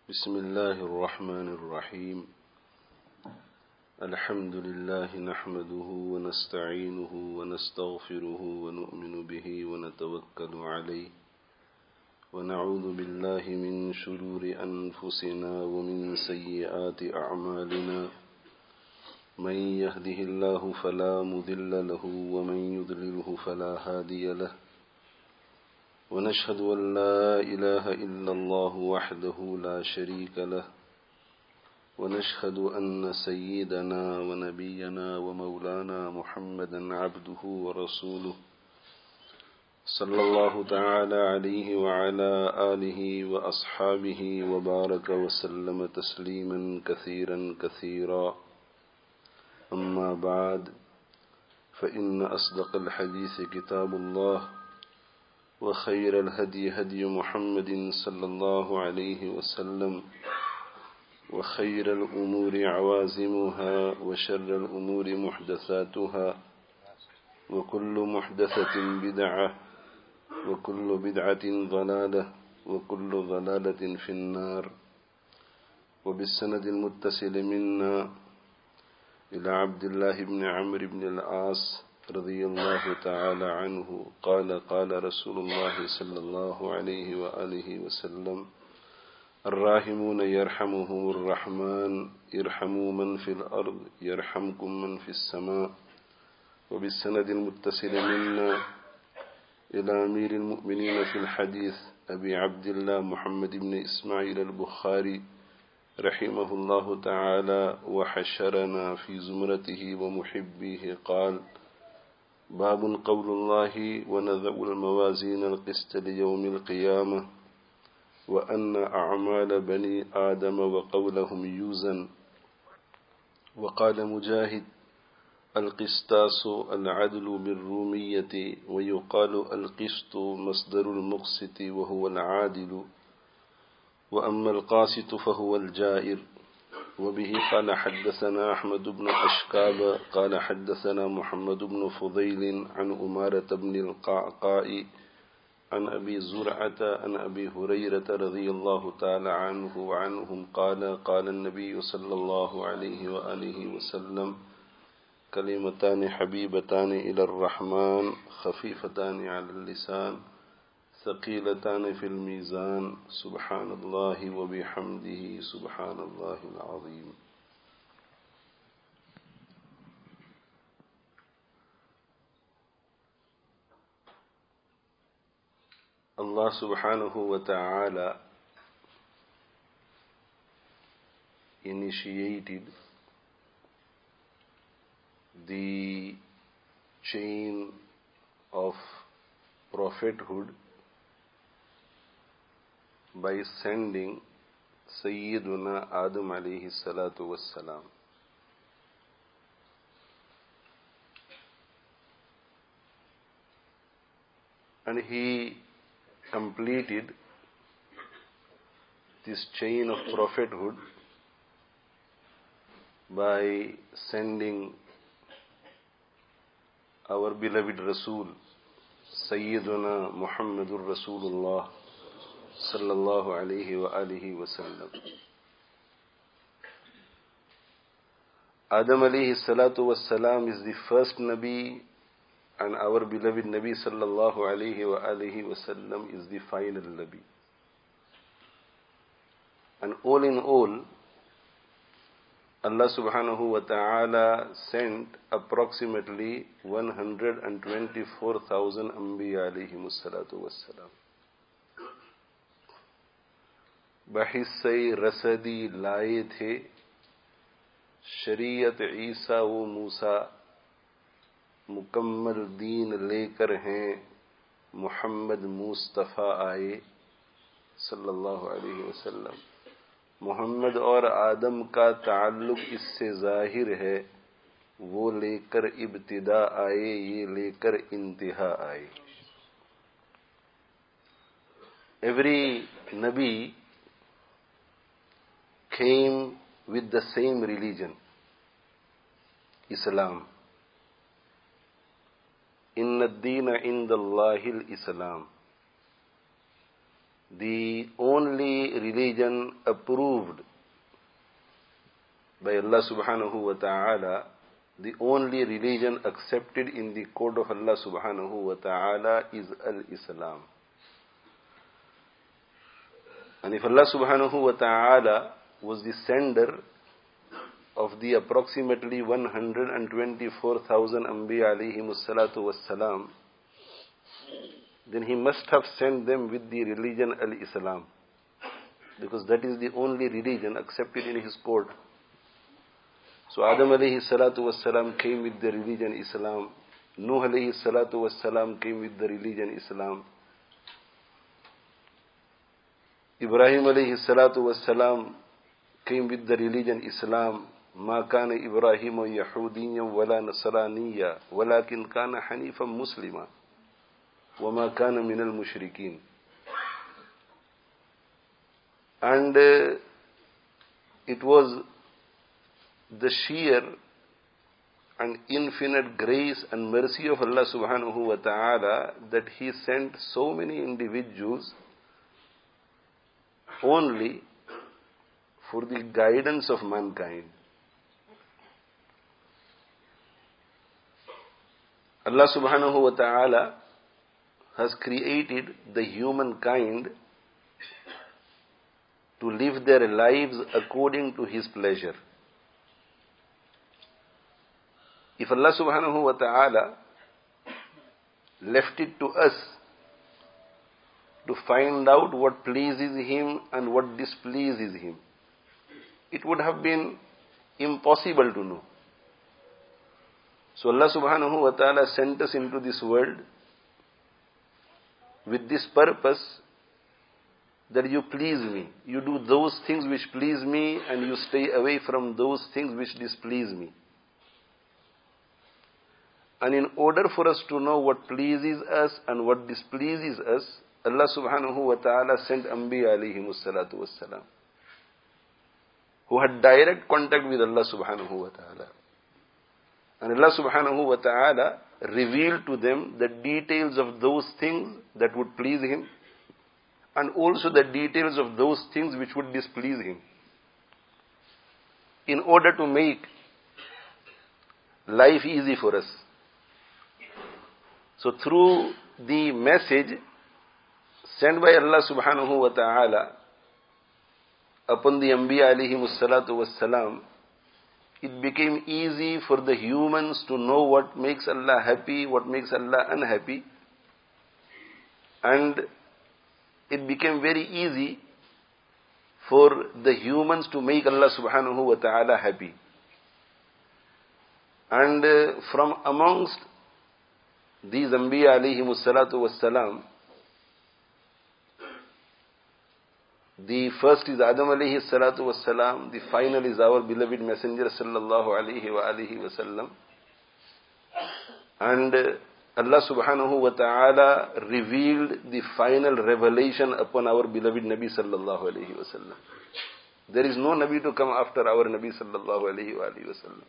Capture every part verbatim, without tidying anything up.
بسم الله الرحمن الرحيم. الحمد لله نحمده ونستعينه ونستغفره ونؤمن به ونتوكل عليه ونعوذ بالله من شرور أنفسنا ومن سيئات أعمالنا. من يهده الله فلا مضل له ومن يضلله فلا هادي له. ونشهد أن لا إله إلا الله وحده لا شريك له. ونشهد أن سيدنا ونبينا ومولانا محمدا عبده ورسوله صلى الله تعالى عليه وعلى آله وأصحابه وبارك وسلم تسليما كثيرا كثيرا. أما بعد، فإن أصدق الحديث كتاب الله، وخير الهدي هدي محمد صلى الله عليه وسلم، وخير الأمور عوازمها، وشر الأمور محدثاتها، وكل محدثة بدعة، وكل بدعة ضلالة، وكل ضلالة في النار. وبالسند المتصل منا إلى عبد الله بن عمرو بن العاص رضي الله تعالى عنه قال قال رسول الله صلى الله عليه وآله وسلم: الراحمون يرحمهم الرحمن، ارحموا من في الأرض يرحمكم من في السماء. وبالسند المتصل منا إلى أمير المؤمنين في الحديث أبي عبد الله محمد بن إسماعيل البخاري رحمه الله تعالى وحشرنا في زمرته ومحبيه قال: باب قول الله: ونضع الموازين القسط ليوم القيامة، وأن أعمال بني آدم وقولهم يوزن. وقال مجاهد: القسطاس العدل بالرومية، ويقال القسط مصدر المقسط وهو العادل، وأما القاسط فهو الجائر. وبه قال حدثنا أحمد بن أشكاب قال حدثنا محمد بن فضيل عن أمارة بن القعقاء عن أبي زرعة عن أبي هريرة رضي الله تعالى عنه وعنهم قال قال النبي صلى الله عليه وآله وسلم: كلمتان حبيبتان إلى الرحمن، خفيفتان على اللسان، ثقيلتان في الميزان، سبحان الله وبحمده سبحان الله العظيم. Allah subhanahu wa ta'ala initiated the chain of prophethood by sending Sayyiduna Adam alayhi salatu wassalam. And he completed this chain of prophethood by sending our beloved Rasul, Sayyiduna Muhammadur Rasulullah sallallahu alayhi wa alihi wa sallam. Adam alayhi salatu wassalam is the first Nabi, and our beloved Nabi sallallahu alayhi wa alihi wa sallam is the final Nabi. And all in all, Allah subhanahu wa ta'ala sent approximately one hundred twenty-four thousand Anbiya alayhimus salatu wassalam. بحثِ رسدی لائے تھے، شریعت عیسیٰ و موسیٰ، مکمل دین لے کر ہیں محمد مصطفیٰ آئے صلی اللہ علیہ وسلم. محمد اور آدم کا تعلق اس سے ظاہر ہے، وہ لے کر ابتدا آئے، یہ لے کر انتہا آئے. Every Nabi came with the same religion, Islam. Inna ad-deena inda Allahil Islam. The only religion approved by Allah subhanahu wa ta'ala, the only religion accepted in the court of Allah subhanahu wa ta'ala is al-Islam. And if Allah subhanahu wa ta'ala was the sender of the approximately one hundred twenty-four thousand Anbiya alayhimus salatu wassalam, then He must have sent them with the religion al-Islam, because that is the only religion accepted in His court. So Adam alayhi salatu wassalam came with the religion Islam. Nuh alayhi salatu wassalam came with the religion Islam. Ibrahim alayhi salatu wassalam came with the religion Islam. ما كان إبراهيم يهوديا ولا نصرانيا ولكن كان حنيفا مسلما وما كان من المشركين. And uh, it was the sheer and infinite grace and mercy of Allah subhanahu wa ta'ala that He sent so many individuals only for the guidance of mankind. Allah subhanahu wa ta'ala has created the humankind to live their lives according to His pleasure. If Allah subhanahu wa ta'ala left it to us to find out what pleases Him and what displeases Him, it would have been impossible to know. So Allah subhanahu wa ta'ala sent us into this world with this purpose, that you please me. You do those things which please me and you stay away from those things which displease me. And in order for us to know what pleases us and what displeases us, Allah subhanahu wa ta'ala sent Anbiya alayhimus salatu wassalam, who had direct contact with Allah subhanahu wa ta'ala. And Allah subhanahu wa ta'ala revealed to them the details of those things that would please Him, and also the details of those things which would displease Him, in order to make life easy for us. So through the message sent by Allah subhanahu wa ta'ala upon the Anbiya alayhimus salatu wassalam, it became easy for the humans to know what makes Allah happy, what makes Allah unhappy. And it became very easy for the humans to make Allah subhanahu wa ta'ala happy. And uh, from amongst these Anbiya alayhimus salatu wassalam, the first is Adam alayhi salatu wassalam, the final is our beloved Messenger sallallahu alayhi wa alihi wasallam. And Allah subhanahu wa ta'ala revealed the final revelation upon our beloved Nabi sallallahu alayhi wasallam. There is no Nabi to come after our Nabi sallallahu alayhi wa alihi wasallam.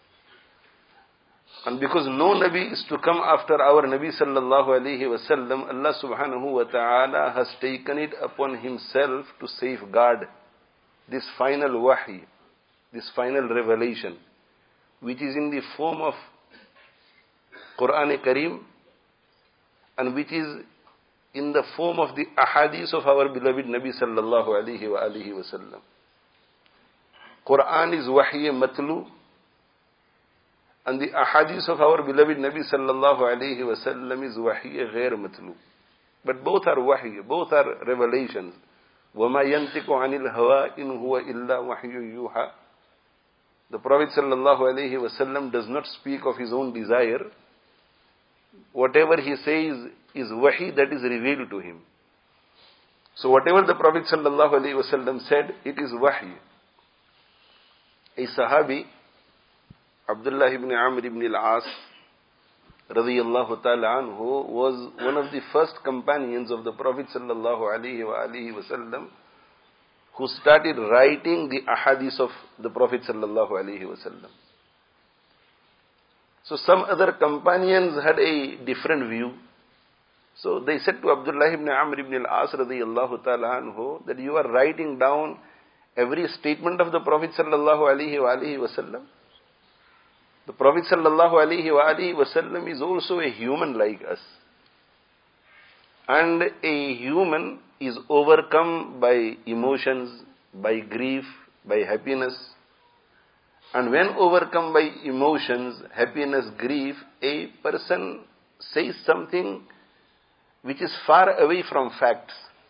And because no Nabi is to come after our Nabi sallallahu alayhi wasallam, Allah subhanahu wa ta'ala has taken it upon Himself to safeguard this final wahi, this final revelation, which is in the form of Quran-e-Kareem, and which is in the form of the ahadith of our beloved Nabi sallallahu alayhi wa alihi wasallam. Quran is wahi matlu, and the ahadith of our beloved Nabi sallallahu alayhi wa sallam is wahi ghair matlu. But both are wahi, both are revelations. وَمَا يَنْتِقُ عَنِ الْهَوَىٰ إِنْ هُوَ إِلَّا وَحْيٌ يُوحَىٰ. The Prophet sallallahu alayhi wa sallam does not speak of his own desire. Whatever he says is wahi that is revealed to him. So whatever the Prophet sallallahu alayhi wa sallam said, it is wahi. A Sahabi, Abdullah ibn Amr ibn al-As, radiyallahu ta'ala anhu, was one of the first companions of the Prophet sallallahu alayhi wa alihi wa sallam, who started writing the ahadith of the Prophet sallallahu alayhi wa sallam. So some other companions had a different view. So they said to Abdullah ibn Amr ibn al-As radiyallahu ta'ala anhu that you are writing down every statement of the Prophet sallallahu alaihi wa alihi wasallam. The Prophet sallallahu alaihi wa alihi wasallam is also a human like us. And a human is overcome by emotions, by grief, by happiness. And when overcome by emotions, happiness, grief, a person says something which is far away from facts,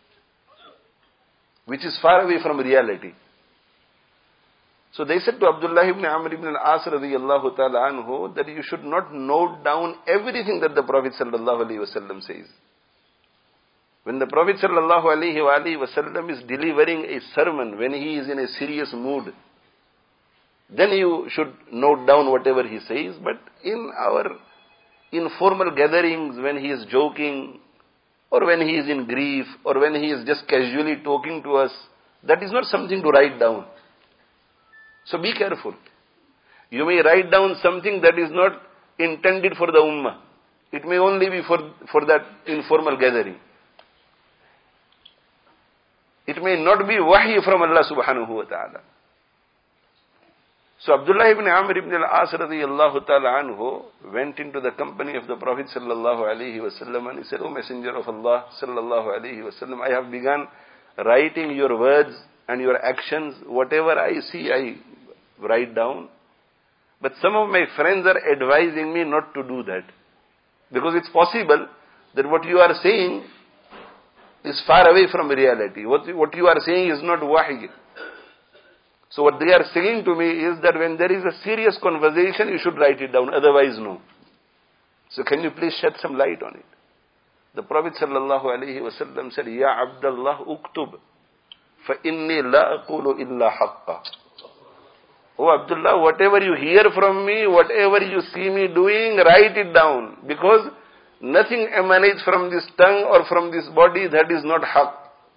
which is far away from reality. So they said to Abdullah ibn Amr ibn al-As radiyallahu ta'ala anhu that you should not note down everything that the Prophet sallallahu alaihi wasallam says. When the Prophet sallallahu alaihi wa alihi wasallam is delivering a sermon, when he is in a serious mood, then you should note down whatever he says. But in our informal gatherings, when he is joking, or when he is in grief, or when he is just casually talking to us, that is not something to write down. So be careful. You may write down something that is not intended for the ummah. It may only be for, for that informal gathering. It may not be wahy from Allah subhanahu wa ta'ala. So Abdullah ibn Amr ibn al-As radiyallahu ta'ala anhu went into the company of the Prophet sallallahu alaihi wasallam and he said, O Messenger of Allah sallallahu alaihi wasallam, I have begun writing your words and your actions. Whatever I see, I write down. But some of my friends are advising me not to do that. Because it's possible that what you are saying is far away from reality. What, what you are saying is not wahy. So what they are saying to me is that when there is a serious conversation, you should write it down, otherwise no. So can you please shed some light on it? The Prophet sallallahu alaihi wasallam said, Ya Abdullah uktub, fa inni la aqulu illa haqqa. Oh Abdullah, whatever you hear from me, whatever you see me doing, write it down. Because nothing emanates from this tongue or from this body that is not haqq.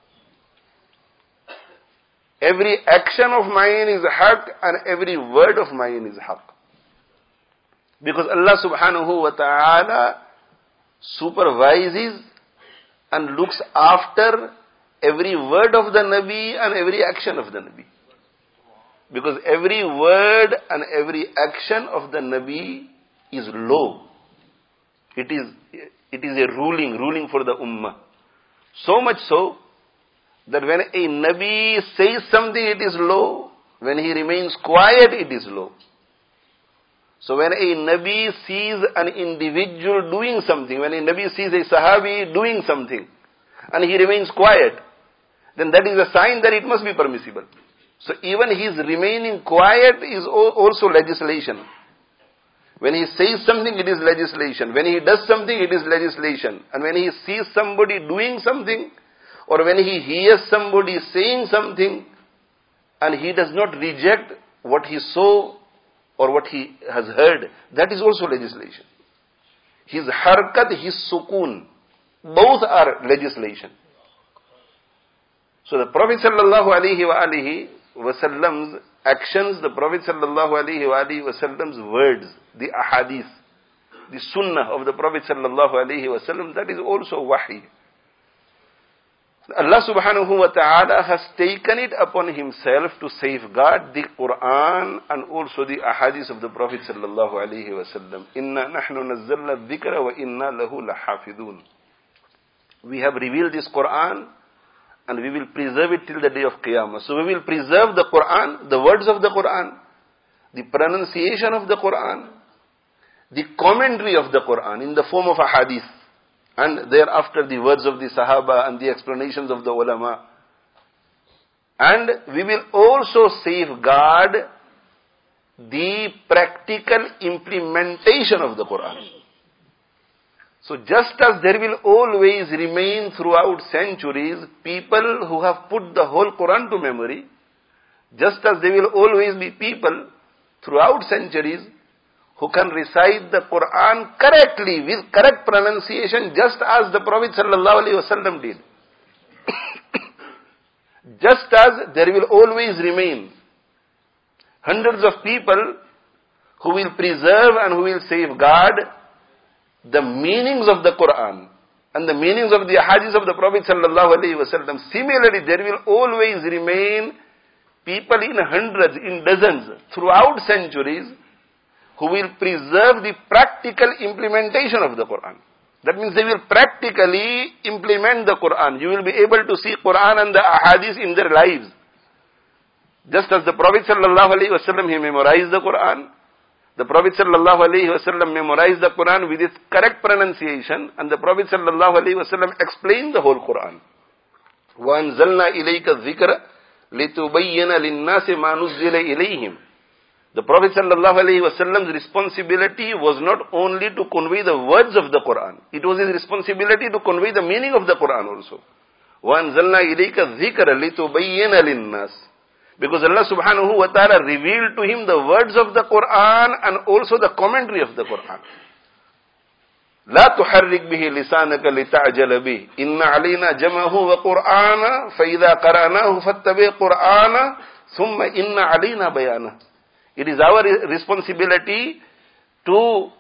Every action of mine is haqq and every word of mine is haqq. Because Allah subhanahu wa ta'ala supervises and looks after every word of the Nabi and every action of the Nabi. Because every word and every action of the Nabi is law. It is, it is a ruling, ruling for the ummah. So much so that when a Nabi says something, it is law. When he remains quiet, it is law. So when a Nabi sees an individual doing something, when a Nabi sees a Sahabi doing something, and he remains quiet, then that is a sign that it must be permissible. So even his remaining quiet is also legislation. When he says something, it is legislation. When he does something, it is legislation. And when he sees somebody doing something, or when he hears somebody saying something, and he does not reject what he saw or what he has heard, that is also legislation. His harkat, his sukun, both are legislation. So the Prophet sallallahu alaihi wa alihi wasallam's actions, the Prophet sallallahu alaihi wa alihi wasallam's words, the ahadith, the sunnah of the Prophet sallallahu alaihi wasallam, that is also wahy. Allah subhanahu wa ta'ala has taken it upon himself to safeguard the Quran and also the ahadith of the Prophet sallallahu alaihi wasallam. Inna nahnu nazzalna dhikra wa inna lahu lahafidun. We have revealed this Quran and we will preserve it till the day of Qiyamah. So we will preserve the Quran, the words of the Quran, the pronunciation of the Quran, the commentary of the Quran in the form of a hadith, and thereafter the words of the Sahaba and the explanations of the ulama. And we will also safeguard the practical implementation of the Quran. So just as there will always remain throughout centuries people who have put the whole Quran to memory, just as there will always be people throughout centuries who can recite the Quran correctly with correct pronunciation, just as the Prophet sallallahu alaihi wasallam did. Just as there will always remain hundreds of people who will preserve and who will safeguard the meanings of the Quran and the meanings of the ahadith of the Prophet sallallahu alaihi wasallam. Similarly, there will always remain people in hundreds, in dozens, throughout centuries, who will preserve the practical implementation of the Quran. That means they will practically implement the Quran. You will be able to see Quran and the ahadith in their lives. Just as the Prophet sallallahu alaihi wasallam, he memorized the Quran. The Prophet sallallahu alaihi wasallam memorized the Quran with its correct pronunciation, and the Prophet sallallahu alaihi wasallam explained the whole Quran. وَأَنزَلْنَا إِلَيْكَ الذِّكْرَ لِتُبَيِّنَ لِلنَّاسِ مَا نُزِّلَ إِلَيْهِمْ. The Prophet sallallahu alaihi wasallam's responsibility was not only to convey the words of the Quran, it was his responsibility to convey the meaning of the Quran also. وَأَنزَلْنَا إِلَيْكَ الذِّكْرَ لِتُبَيِّنَ لِلنَّاسِ. Because Allah subhanahu wa ta'ala revealed to him the words of the Quran and also the commentary of the Quran. لا تحرك به لسانك لتعجل به إن علينا جمعه وقرآنا فإذا قرأناه فاتبع قرآنا ثم إن علينا بيانه. It is our responsibility to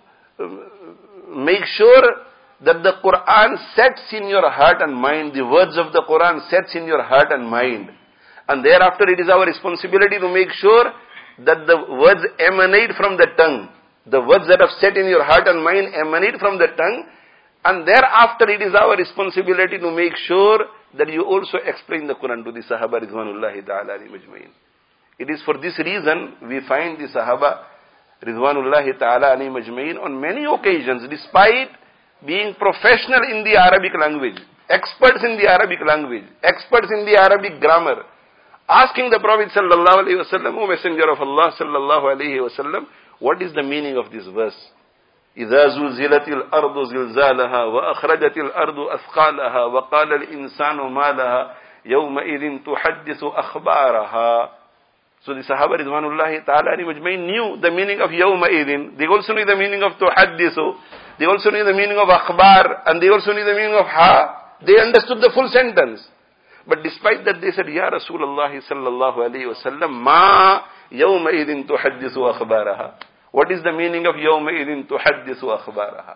make sure that the Quran sets in your heart and mind, the words of the Quran sets in your heart and mind. And thereafter it is our responsibility to make sure that the words emanate from the tongue. The words that have set in your heart and mind emanate from the tongue. And thereafter it is our responsibility to make sure that you also explain the Quran to the Sahaba Ridwanullahi ta'ala alayhim ajma'in. It is for this reason we find the Sahaba Ridwanullahi ta'ala alayhim ajma'in on many occasions, despite being professional in the Arabic language, experts in the Arabic language, experts in the Arabic grammar, asking the Prophet sallallahu alaihi wasallam, O Messenger of Allah sallallahu alaihi wasallam, what is the meaning of this verse? إِذَا زُلْزِلَتِ الْأَرْضُ زِلْزَالَهَا وَأَخْرَجَتِ الْأَرْضُ أَثْقَالَهَا وَقَالَ الْإِنسَانُ مَا لَهَا يَوْمَئِذٍ تُحَدِّثُ أَخْبَارَهَا. So the Sahaba Ridwanullahi ta'ala alayhim knew the meaning of يَوْمَئِذٍ. They also knew the meaning of تُحَدِّثُ. They also knew the meaning of أخبار. And they also knew the meaning of ha. They understood the full sentence. But despite that, they said, Ya Rasulullah sallallahu alayhi wa sallam, Ma yawma'idhin tuhaddisu akhbaraha. What is the meaning of yawma'idhin tuhaddisu akhbaraha?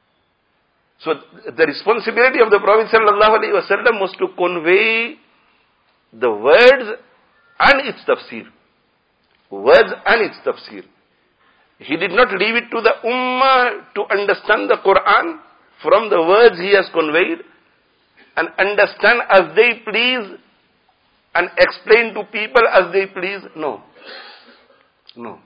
So the responsibility of the Prophet sallallahu alayhi wa sallam was to convey the words and its tafsir. Words and its tafsir. He did not leave it to the ummah to understand the Quran from the words he has conveyed, and understand as they please, and explain to people as they please. No. No.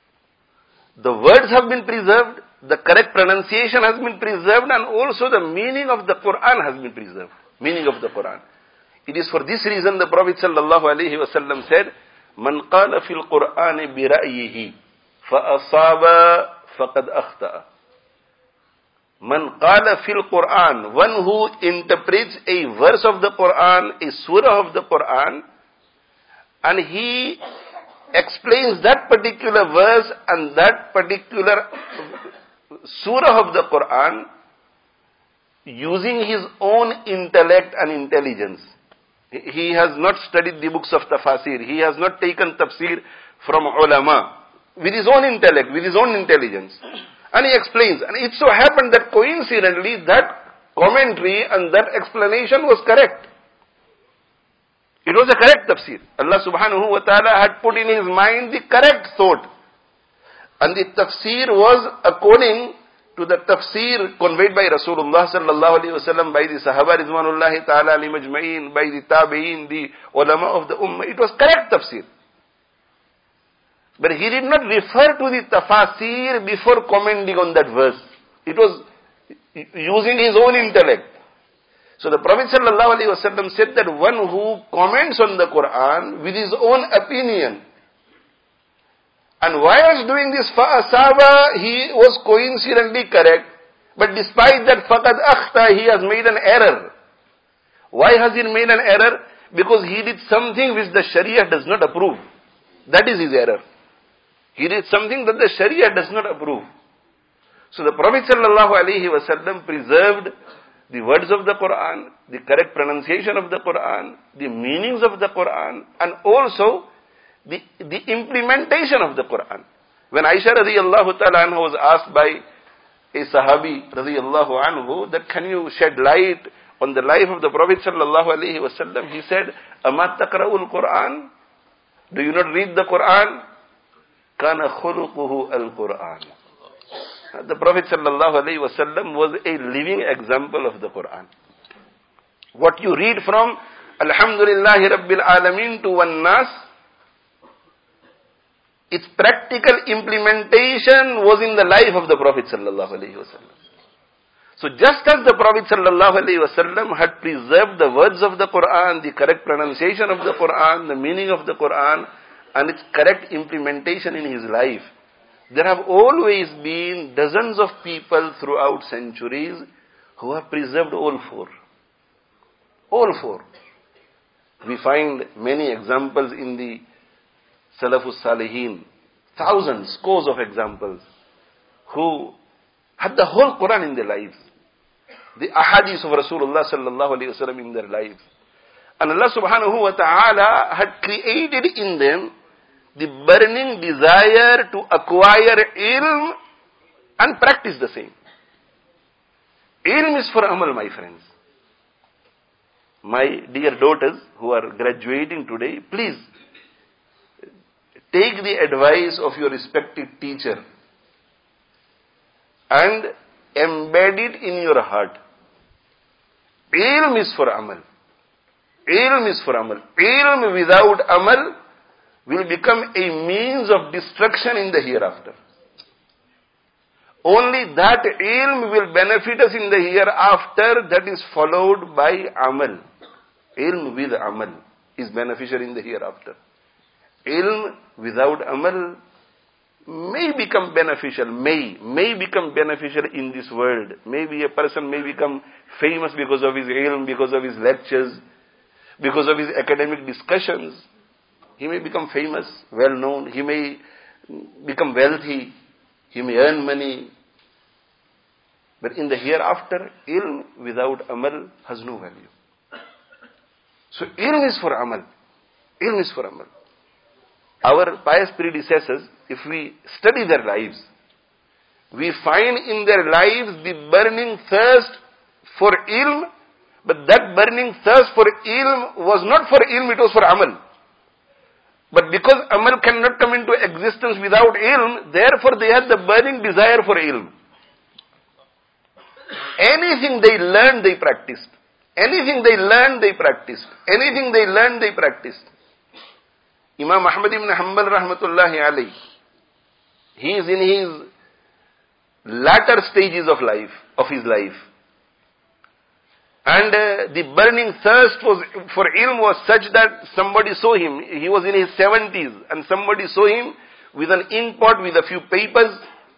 The words have been preserved, the correct pronunciation has been preserved, and also the meaning of the Quran has been preserved. Meaning of the Quran. It is for this reason the Prophet sallallahu alaihi wasallam said, Man qala fil Qur'ani bi ra'yihi fa asaba faqad akhta'a. Man qala fil Quran, one who interprets a verse of the Quran, a surah of the Quran, and he explains that particular verse and that particular surah of the Quran using his own intellect and intelligence. He has not studied the books of tafsir. He has not taken tafsir from ulama. With his own intellect, with his own intelligence. And he explains. And it so happened that coincidentally that commentary and that explanation was correct. It was a correct tafsir. Allah subhanahu wa ta'ala had put in his mind the correct thought. And the tafsir was according to the tafsir conveyed by Rasulullah sallallahu alayhi wa sallam, by the Sahaba Ridwanullahi ta'ala alayhim ajma'in, by the Tabi'in, the ulama of the Ummah. It was correct tafsir. But he did not refer to the tafasir before commenting on that verse. It was using his own intellect. So the Prophet sallallahu alaihi wasallam said that one who comments on the Quran with his own opinion, and while doing this fa'asaba, he was coincidentally correct, but despite that faqad akhta, he has made an error. Why has he made an error? Because he did something which the Sharia does not approve. That is his error. He did something that the Sharia does not approve. So the Prophet sallallahu alaihi wasallam preserved the words of the Quran, the correct pronunciation of the Quran, the meanings of the Quran, and also the, the implementation of the Quran. When Aisha radiyallahu ta'ala anha was asked by a Sahabi radiyallahu anhu that can you shed light on the life of the Prophet sallallahu alaihi wasallam? He said, "Ama taqra'ul Quran? Do you not read the Quran? Kana khuluquhu al-Quran." The Prophet sallallahu alaihi wasallam was a living example of the Quran. What you read from Alhamdulillahi Rabbil Alameen to Wan Nas, its practical implementation was in the life of the Prophet sallallahu alaihi wasallam. So just as the Prophet sallallahu alaihi wasallam had preserved the words of the Quran, the correct pronunciation of the Quran, the meaning of the Quran, and its correct implementation in his life, there have always been dozens of people throughout centuries who have preserved all four. All four. We find many examples in the Salafus Salihin, thousands, scores of examples, who had the whole Quran in their lives, the ahadith of Rasulullah sallallahu alaihi wasallam in their lives. And Allah subhanahu wa ta'ala had created in them the burning desire to acquire ilm and practice the same. Ilm is for amal, my friends. My dear daughters who are graduating today, please take the advice of your respective teacher and embed it in your heart. Ilm is for amal. Ilm is for amal. Ilm without amal will become a means of destruction in the hereafter. Only that ilm will benefit us in the hereafter that is followed by amal. Ilm with amal is beneficial in the hereafter. Ilm without amal may become beneficial, may, may become beneficial in this world. Maybe a person may become famous because of his ilm, because of his lectures, because of his academic discussions. He may become famous, well known, he may become wealthy, he may earn money. But in the hereafter, ilm without amal has no value. So ilm is for amal. Ilm is for amal. Our pious predecessors, if we study their lives, we find in their lives the burning thirst for ilm, but that burning thirst for ilm was not for ilm, it was for amal. But because amal cannot come into existence without ilm, therefore they had the burning desire for ilm. Anything they learned, they practiced. Anything they learned, they practiced. Anything they learned, they practiced. Imam Ahmad ibn Hanbal rahmatullahi alayhi, he is in his latter stages of life, of his life. And uh, the burning thirst was, for ilm was such that somebody saw him. He was in his seventies and somebody saw him with an inkpot with a few papers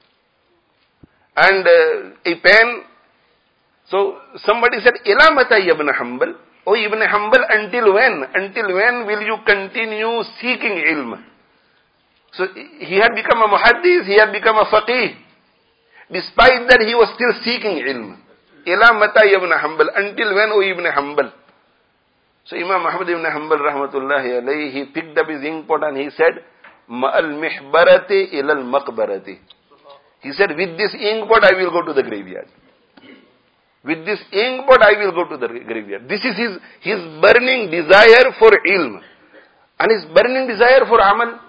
and uh, a pen. So somebody said, "Ila mata ibn Hanbal?" Oh, Ibn Hanbal, until when? Until when will you continue seeking ilm? So he had become a muhaddis, he had become a faqih. Despite that, he was still seeking ilm. Ila mata ibn Hanbal? Until when, O Ibn Hanbal? So Imam Ahmad ibn Hanbal rahmatullahi alayhi, he picked up his inkpot and he said, "Ma'al mihbarati ilal maqbarati." He said, with this inkpot I will go to the graveyard. With this inkpot I will go to the graveyard. This is his, his burning desire for ilm. And his burning desire for amal.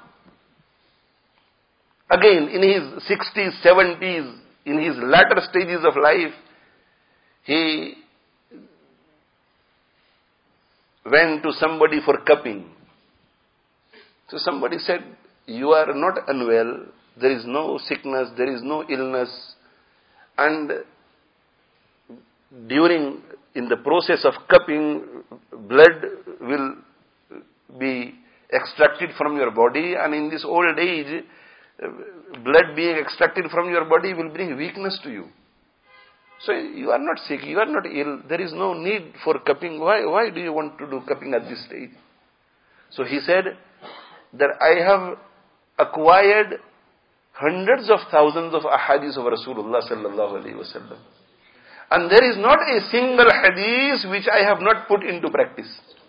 Again, in his sixties, seventies, in his latter stages of life, he went to somebody for cupping. So somebody said, "You are not unwell, there is no sickness, there is no illness, and during, in the process of cupping, blood will be extracted from your body, and in this old age, blood being extracted from your body will bring weakness to you. So you are not sick, you are not ill, there is no need for cupping. Why, why do you want to do cupping at this stage?" So he said that I have acquired hundreds of thousands of ahadith of Rasulullah sallallahu alaihi wasallam. And there is not a single hadith which I have not put into practice.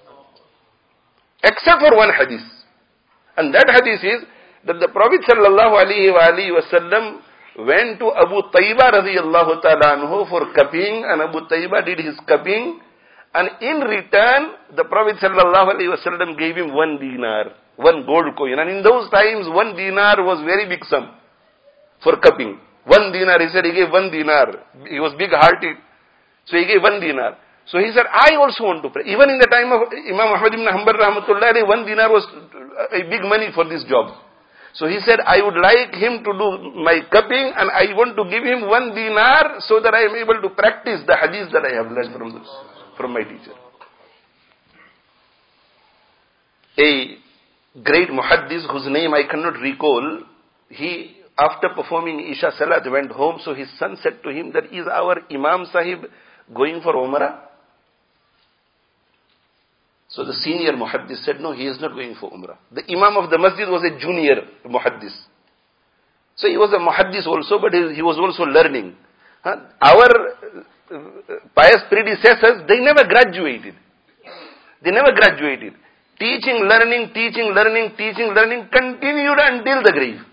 Except for one hadith. And that hadith is that the Prophet sallallahu alaihi wasallam went to Abu Tayba radiyallahu ta'ala anhu for cupping, and Abu Tayba did his cupping, and in return, the Prophet sallallahu alaihi wasallam gave him one dinar, one gold coin. And in those times, one dinar was very big sum for cupping. One dinar, he said he gave one dinar. He was big-hearted. So he gave one dinar. So he said, I also want to pray. Even in the time of Imam Ahmad ibn Hanbal rahmatullah, one dinar was a big money for this job. So he said, I would like him to do my cupping, and I want to give him one dinar so that I am able to practice the hadith that I have learned from, this, from my teacher. A great muhaddis whose name I cannot recall, he, after performing Isha Salat, went home. So his son said to him that, is our Imam Sahib going for Umrah? So the senior muhaddis said, no, he is not going for Umrah. The Imam of the masjid was a junior muhaddis. So he was a muhaddis also, but he was also learning. Huh? Our pious predecessors, they never graduated. They never graduated. Teaching, learning, teaching, learning, teaching, learning continued until the grave.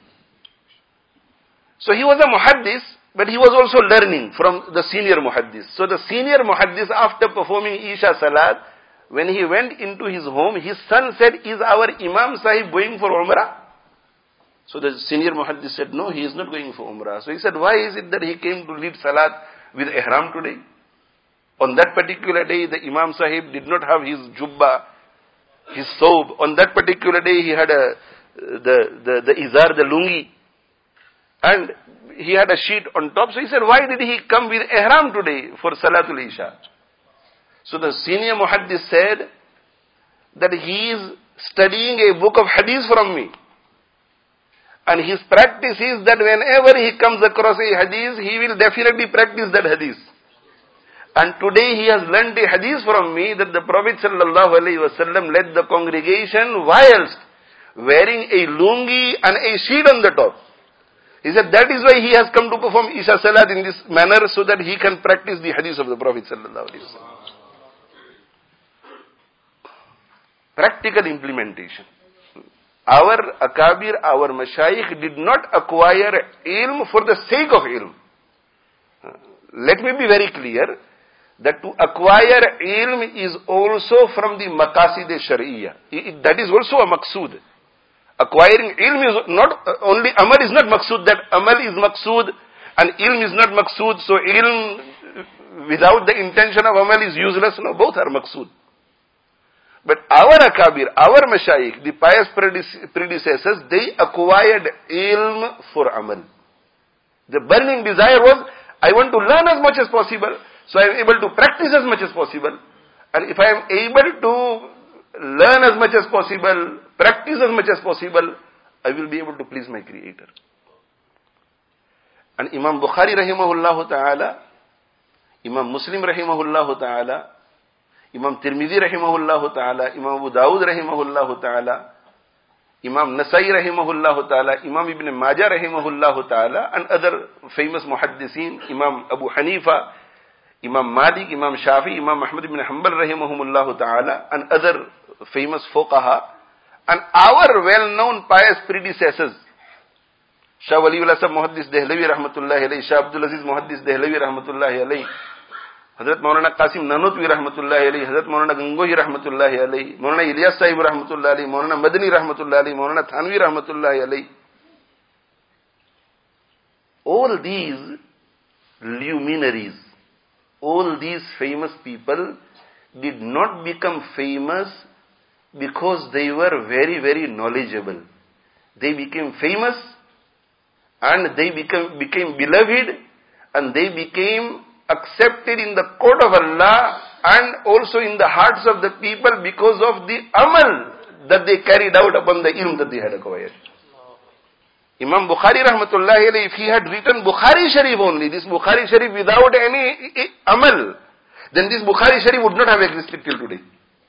So he was a muhaddis, but he was also learning from the senior muhaddis. So the senior muhaddis, after performing Isha Salat, when he went into his home, his son said, is our Imam Sahib going for Umrah? So the senior muhaddis said, no, he is not going for Umrah. So he said, why is it that he came to lead Salat with Ihram today? On that particular day, the Imam Sahib did not have his jubba, his thobe. On that particular day, he had a, the, the, the izar, the lungi. And he had a sheet on top. So he said, why did he come with Ihram today for Salatul Isha? So the senior muhaddis said that he is studying a book of hadith from me. And his practice is that whenever he comes across a hadith, he will definitely practice that hadith. And today he has learnt a hadith from me that the Prophet sallallahu alaihi wasallam led the congregation whilst wearing a lungi and a sheet on the top. He said that is why he has come to perform Isha Salat in this manner, so that he can practice the hadith of the Prophet sallallahu alaihi wasallam. Practical implementation. Our akabir, our mashayikh did not acquire ilm for the sake of ilm. Let me be very clear that to acquire ilm is also from the maqasid shar'iyya. That is also a maqsood. Acquiring ilm is not only, amal is not maqsood, that amal is maqsood and ilm is not maqsood, so ilm without the intention of amal is useless. No, both are maqsood. But our akabir, our mashayikh, the pious predecessors, they acquired ilm for amal. The burning desire was, I want to learn as much as possible, so I am able to practice as much as possible. And if I am able to learn as much as possible, practice as much as possible, I will be able to please my Creator. And Imam Bukhari rahimahullah ta'ala, Imam Muslim rahimahullah ta'ala, Imam Tirmidhi rahimahullah ta'ala, Imam Abu Dawud rahimahullah ta'ala, Imam Nasai rahimahullah ta'ala, Imam Ibn Majah rahimahullah ta'ala, and other famous muhaddiseen, Imam Abu Hanifa, Imam Malik, Imam Shafi, Imam Ahmad ibn Hanbal rahimahumullah ta'ala, and other famous fuqaha, and our well-known pious predecessors, Shah Waliullah Sahib Muhaddis Dehlavi rahmatullahi alayhi, Shah Abdul Aziz Muhaddis Dehlavi rahmatullahi alayhi, Hazrat Maulana Qasim Nanutwi rahmatullahi alayhi, Hazrat Maulana Gangohi rahmatullahi alayhi, Maulana Ilyas Sahib rahmatullahi alayhi, Maulana Madani rahmatullahi alayhi, Maulana Thanvi rahmatullahi alayhi. All these luminaries, all these famous people did not become famous because they were very, very knowledgeable. They became famous and they became, became beloved and they became accepted in the court of Allah and also in the hearts of the people because of the amal that they carried out upon the ilm that they had acquired. Imam Bukhari rahmatullahi alayhi, if he had written Bukhari Sharif only, this Bukhari Sharif without any amal, then this Bukhari Sharif would not have existed till today.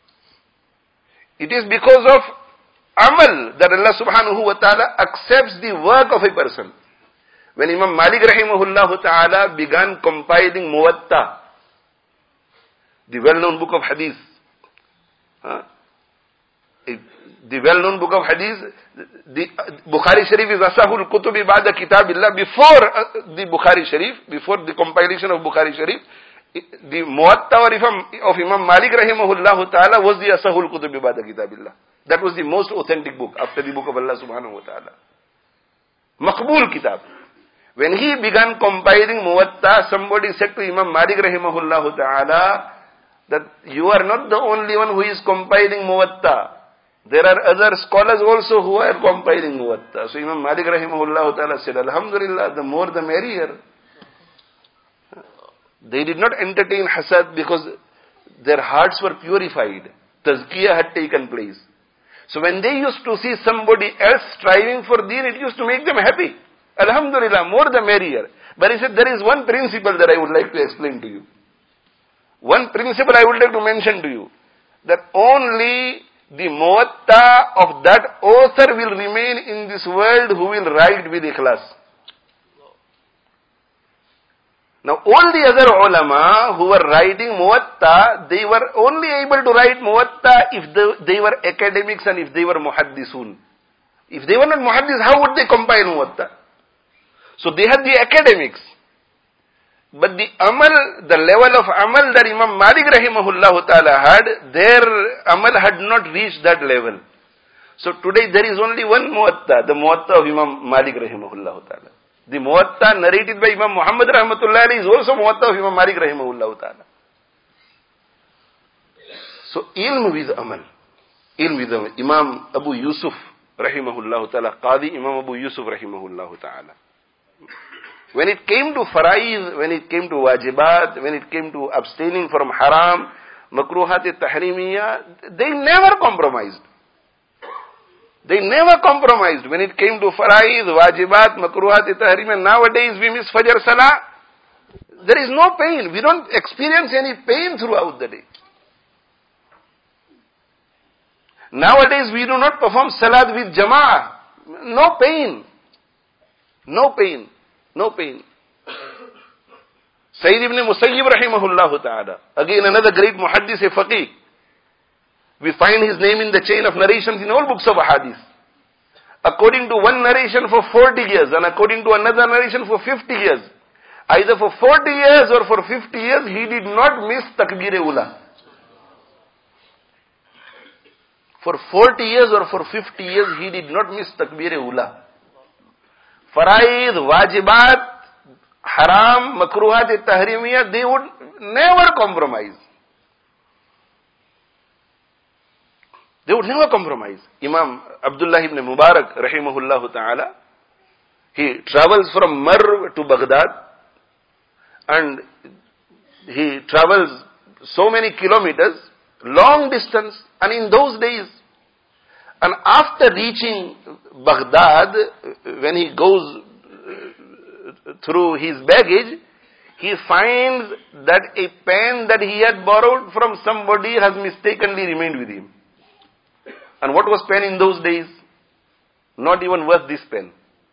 It is because of amal that Allah subhanahu wa ta'ala accepts the work of a person. When Imam Malik rahimahullah ta'ala began compiling Muwatta, the well-known book of hadith, huh? it, the well-known book of Hadith, the Bukhari Sharif is Asahul Kutubi Ba'da Kitabillah. Before uh, the Bukhari Sharif, before the compilation of Bukhari Sharif, the Muwatta of Imam Malik rahimahullah ta'ala was the Asahul Kutubi Ba'da Kitabillah. That was the most authentic book after the book of Allah subhanahu wa ta'ala. Maqbul Kitab. When he began compiling Muwatta, somebody said to Imam Malik rahimahullah ta'ala that you are not the only one who is compiling Muwatta. There are other scholars also who are compiling Muwatta. So Imam Malik rahimahullah ta'ala said, Alhamdulillah, the more the merrier. They did not entertain hasad because their hearts were purified. Tazkiyah had taken place. So when they used to see somebody else striving for deen, it used to make them happy. Alhamdulillah, more the merrier. But he said, there is one principle that I would like to explain to you. One principle I would like to mention to you. That only the muwatta of that author will remain in this world who will write with ikhlas. Now all the other ulama who were writing muwatta, they were only able to write muwatta if they, they were academics and if they were muhaddisun. If they were not muhaddis, how would they compile muwatta? So they had the academics. But the amal, the level of amal that Imam Malik rahimahullah ta'ala had, their amal had not reached that level. So today there is only one muwatta, the muwatta of Imam Malik rahimahullah ta'ala. The muwatta narrated by Imam Muhammad rahmatullah alayhi is also muwatta of Imam Malik rahimahullah ta'ala. So ilm with amal. Ilm with amal. Imam Abu Yusuf rahimahullah ta'ala, Qadi Imam Abu Yusuf rahimahullah ta'ala. When it came to faraiz, when it came to wajibat, when it came to abstaining from haram, makruhat-e-tahrimiyya, they never compromised. They never compromised. When it came to faraiz, wajibat, makruhat-e-tahrimiyya, nowadays we miss Fajr Salah. There is no pain. We don't experience any pain throughout the day. Nowadays we do not perform salat with jama'ah. No pain. No pain. No pain. Sayyid ibn Musayyib rahimahullah ta'ala, again another great muhaddis, a faqih. We find his name in the chain of narrations in all books of hadith. According to one narration for forty years and according to another narration for fifty years. Either for forty years or for fifty years, he did not miss takbir-e-ula. For forty years or for fifty years, he did not miss takbir-e-ula. Faraid, wajibat, haram, makruhat-e-tahrimiyya, they would never compromise. They would never compromise. Imam Abdullah ibn Mubarak, rahimahullah ta'ala, he travels from Marw to Baghdad and he travels so many kilometers, long distance, and in those days, and after reaching Baghdad, when he goes through his baggage, he finds that a pen that he had borrowed from somebody has mistakenly remained with him. And what was pen in those days? Not even worth this pen.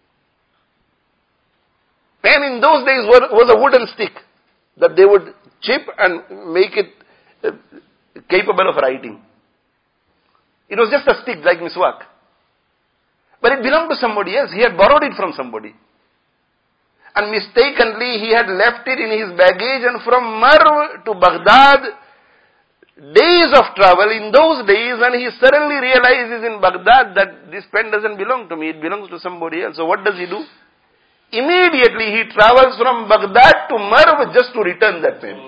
Pen in those days was a wooden stick that they would chip and make it capable of writing. It was just a stick like miswak. But it belonged to somebody else. He had borrowed it from somebody. And mistakenly he had left it in his baggage, and from Marw to Baghdad, days of travel in those days, and he suddenly realizes in Baghdad that this pen doesn't belong to me, it belongs to somebody else. So what does he do? Immediately he travels from Baghdad to Marw just to return that pen.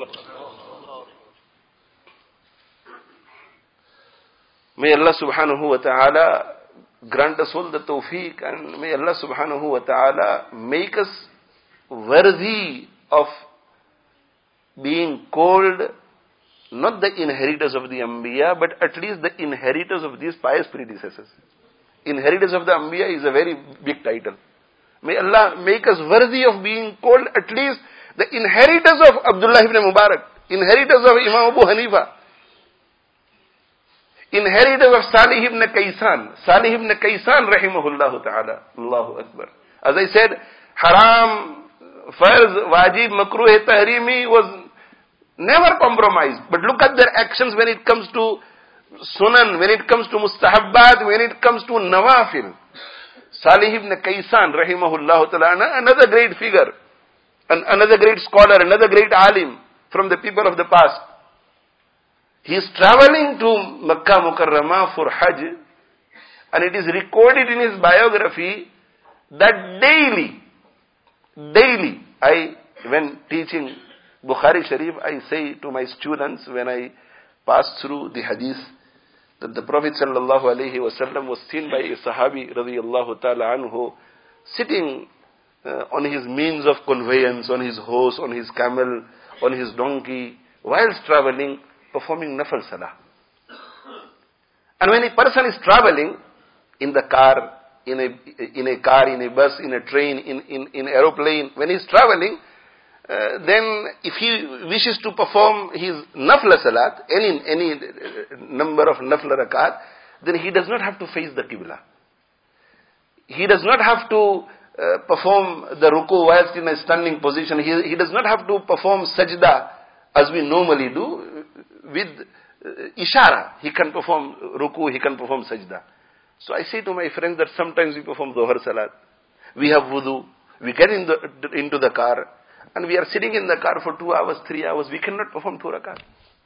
May Allah subhanahu wa ta'ala grant us all the tawfiq, and may Allah subhanahu wa ta'ala make us worthy of being called not the inheritors of the Anbiya, but at least the inheritors of these pious predecessors. Inheritors of the Anbiya is a very big title. May Allah make us worthy of being called at least the inheritors of Abdullah ibn Mubarak, inheritors of Imam Abu Hanifa, inheritors of Salih ibn Kaysan, Salih ibn Kaysan rahimahullah ta'ala. Allahu Akbar. As I said, haram, farz, wajib, makruh, tahrimi was never compromised. But look at their actions when it comes to sunan, when it comes to mustahabbat, when it comes to nawafil. Salih ibn Kaysan, rahimahullah ta'ala, another great figure, an, another great scholar, another great alim from the people of the past. He is traveling to Makkah Mukarramah for Hajj, and it is recorded in his biography that daily, daily, I, when teaching Bukhari Sharif, I say to my students when I pass through the hadith that the Prophet sallallahu alaihi wasallam was seen by a Sahabi radiyallahu ta'ala anhu sitting uh, on his means of conveyance, on his horse, on his camel, on his donkey, whilst traveling, performing nafal salah. And when a person is traveling in the car, in a, in a car, in a bus, in a train, in, in, in aeroplane, when he is traveling, Uh, then if he wishes to perform his nafla salat, any, any number of nafla rakat, then he does not have to face the qibla. He does not have to uh, perform the ruku whilst in a standing position. He, he does not have to perform sajda as we normally do with uh, ishara. He can perform ruku, he can perform sajda. So I say to my friends that sometimes we perform Dhuhr salat. We have wudu, we get in the, into the car, and we are sitting in the car for two hours, three hours. We cannot perform two rakats.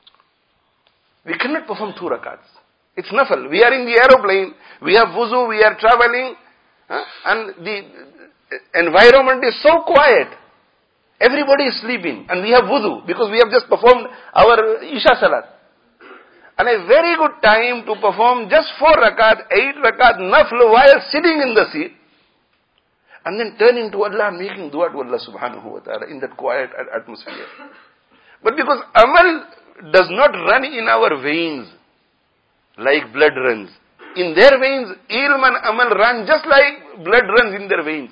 We cannot perform two rakats. It's nafal. We are in the aeroplane. We have wuzu. We are traveling. Huh? And the environment is so quiet. Everybody is sleeping. And we have wuzu because we have just performed our Isha Salat. And a very good time to perform just four rakat, eight rakat nafl while sitting in the seat. And then turning to Allah and making dua to Allah subhanahu wa ta'ala in that quiet atmosphere. But because amal does not run in our veins like blood runs. In their veins, ilm and amal run just like blood runs in their veins.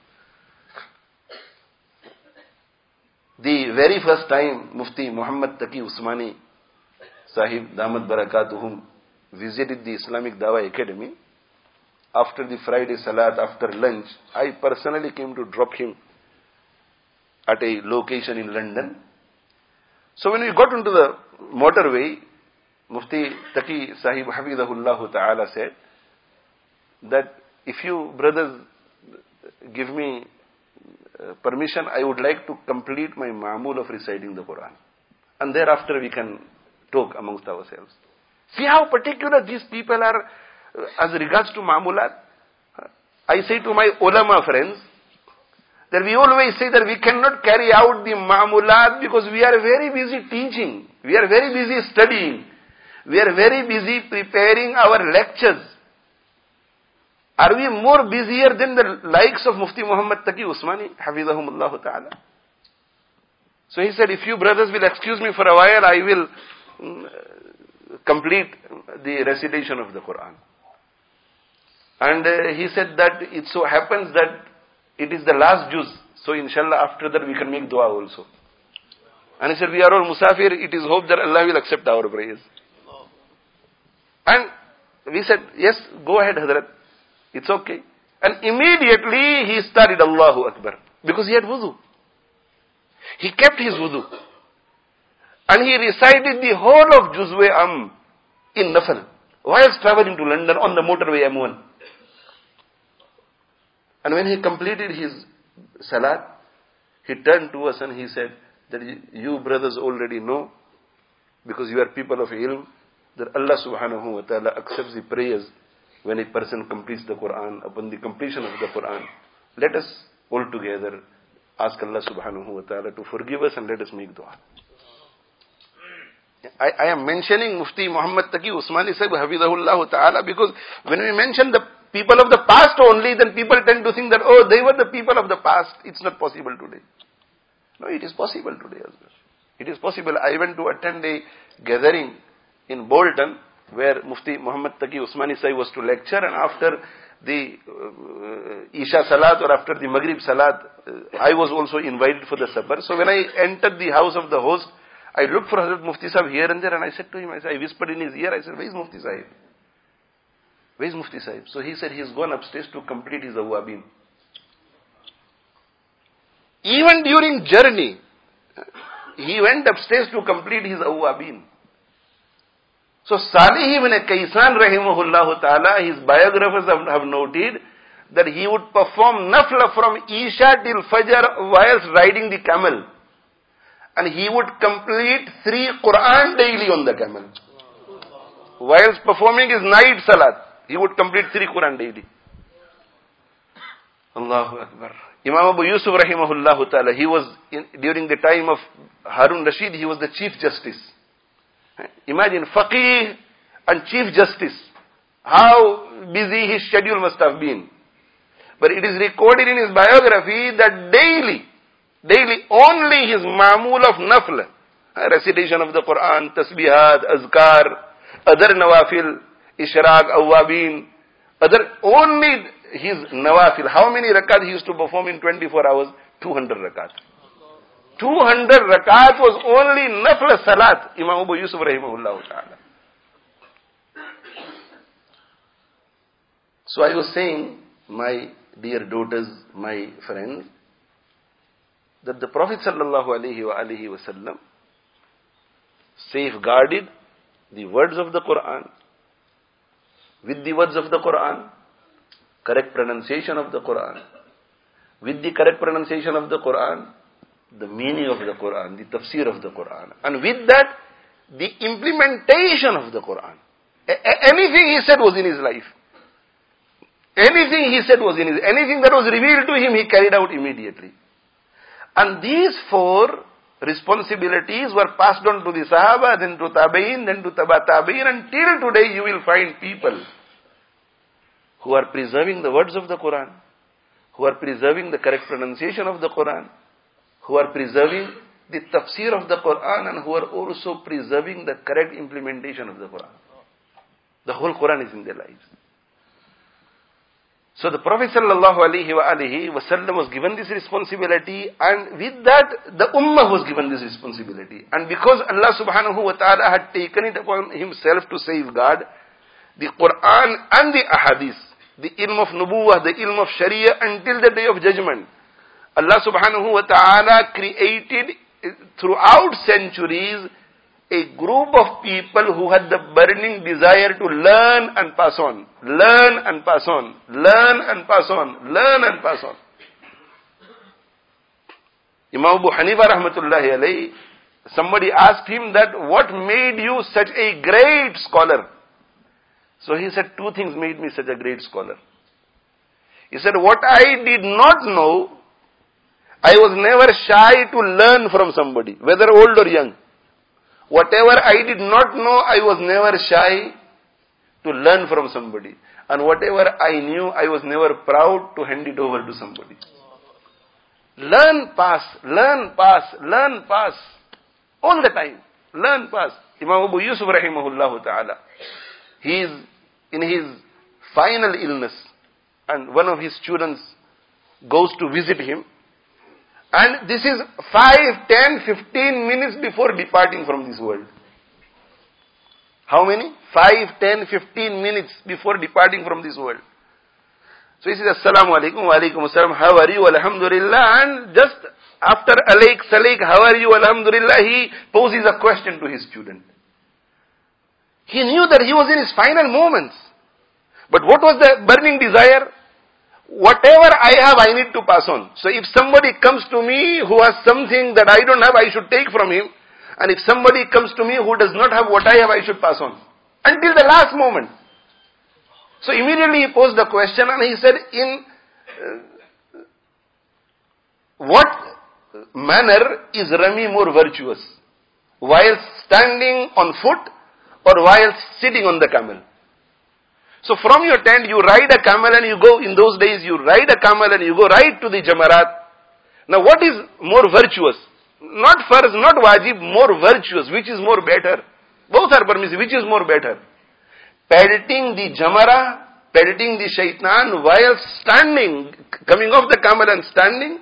The very first time Mufti Muhammad Taqi Usmani Sahib Damat Barakatuhum visited the Islamic Dawah Academy, after the Friday Salat, after lunch, I personally came to drop him at a location in London. So when we got into the motorway, Mufti Taqi Sahib Hafidahullah Ta'ala said that if you brothers give me uh, permission, I would like to complete my ma'amul of reciting the Quran. And thereafter we can talk amongst ourselves. See how particular these people are as regards to ma'amulat. I say to my ulama friends that we always say that we cannot carry out the ma'amulat because we are very busy teaching. We are very busy studying. We are very busy preparing our lectures. Are we more busier than the likes of Mufti Muhammad Taqi Usmani, Hafidahumullah Ta'ala? So he said, if you brothers will excuse me for a while, I will um, complete the recitation of the Quran. And uh, he said that it so happens that it is the last juz. So inshallah after that we can make dua also. And he said, we are all musafir. It is hope that Allah will accept our prayers. And we said, yes, go ahead Hazrat. It's okay. And immediately he started Allahu Akbar. Because he had wudu. He kept his wudu. And he recited the whole of Juzwe Am in Nafal whilst traveling to London on the motorway M one. And when he completed his salat, he turned to us and he said that you brothers already know, because you are people of ilm, that Allah subhanahu wa ta'ala accepts the prayers when a person completes the Quran, upon the completion of the Quran. Let us all together ask Allah subhanahu wa ta'ala to forgive us and let us make dua. I, I am mentioning Mufti Muhammad Taqi Usmani Sahib Hafidahullah Ta'ala because when we mention the people of the past only, then people tend to think that, oh, they were the people of the past. It's not possible today. No, it is possible today as well. It is possible. I went to attend a gathering in Bolton where Mufti Muhammad Taqi Usmani Sahib was to lecture, and after the uh, Isha Salat or after the Maghrib Salat, uh, I was also invited for the supper. So when I entered the house of the host, I looked for Hazrat Mufti Sahib here and there, and I said to him, I, said, I whispered in his ear, I said, where is Mufti Sahib? Where is Mufti Sahib? So he said he has gone upstairs to complete his awabin. Even during journey, he went upstairs to complete his awabin. So Salih ibn Kaysan rahimahullah ta'ala, his biographers have, have noted that he would perform nafla from Isha till Fajr whilst riding the camel. And he would complete three Quran daily on the camel. Whilst performing his night salat, he would complete three Quran daily. Allahu Akbar. Imam Abu Yusuf rahimahullah ta'ala, he was, in, during the time of Harun Rashid, he was the Chief Justice. Imagine, Faqih and Chief Justice. How busy his schedule must have been. But it is recorded in his biography that daily, daily only his ma'mul of nafl, recitation of the Quran, tasbihat, azkar, other nawafil, ishraq, awwabin, other, only his nawafil. How many rakat he used to perform in twenty-four hours? two hundred rakat. two hundred rakat was only nafl salat, Imam Abu Yusuf rahimahullah ta'ala. So I was saying, my dear daughters, my friends, that the Prophet sallallahu alaihi wa alihi wasallam safeguarded the words of the Quran, with the words of the Quran, correct pronunciation of the Quran, with the correct pronunciation of the Quran, the meaning of the Quran, the tafsir of the Quran, and with that, the implementation of the Quran. A- anything he said was in his life. Anything he said was in his, anything that was revealed to him, he carried out immediately. And these four responsibilities were passed on to the Sahaba, then to Tabi'in, then to Taba Tabi'in, until today you will find people who are preserving the words of the Quran, who are preserving the correct pronunciation of the Quran, who are preserving the tafsir of the Quran, and who are also preserving the correct implementation of the Quran. The whole Quran is in their lives. So the Prophet sallallahu alaihi wa alihi wasallam was given this responsibility, and with that the ummah was given this responsibility. And because Allah subhanahu wa ta'ala had taken it upon himself to safeguard the Quran and the ahadith, the ilm of nubuwah, the ilm of sharia until the day of judgment, Allah subhanahu wa ta'ala created throughout centuries a group of people who had the burning desire to learn and pass on, learn and pass on, learn and pass on, learn and pass on. Imam Abu Hanifa rahmatullahi alayhi, somebody asked him that, what made you such a great scholar? So he said, two things made me such a great scholar. He said, what I did not know, I was never shy to learn from somebody, whether old or young. Whatever I did not know, I was never shy to learn from somebody. And whatever I knew, I was never proud to hand it over to somebody. Learn, pass, learn, pass, learn, pass. All the time. Learn, pass. Imam Abu Yusuf rahimahullah ta'ala, he is in his final illness, and one of his students goes to visit him. And this is five, ten, fifteen minutes before departing from this world. How many? five, ten, fifteen minutes before departing from this world. So he says, Assalamu alaikum, wa alaikum assalam, how are you, alhamdulillah. And just after alaik, salaik, how are you, alhamdulillah, he poses a question to his student. He knew that he was in his final moments. But what was the burning desire? Whatever I have, I need to pass on. So if somebody comes to me who has something that I don't have, I should take from him. And if somebody comes to me who does not have what I have, I should pass on. Until the last moment. So immediately he posed the question, and he said, in uh, what manner is Rami more virtuous? While standing on foot or while sitting on the camel? So from your tent, you ride a camel and you go, in those days, you ride a camel and you go right to the Jamarat. Now what is more virtuous? Not farz, not wajib, more virtuous. Which is more better? Both are permissible. Which is more better? Pelting the Jamara, pelting the shaitan while standing, coming off the camel and standing,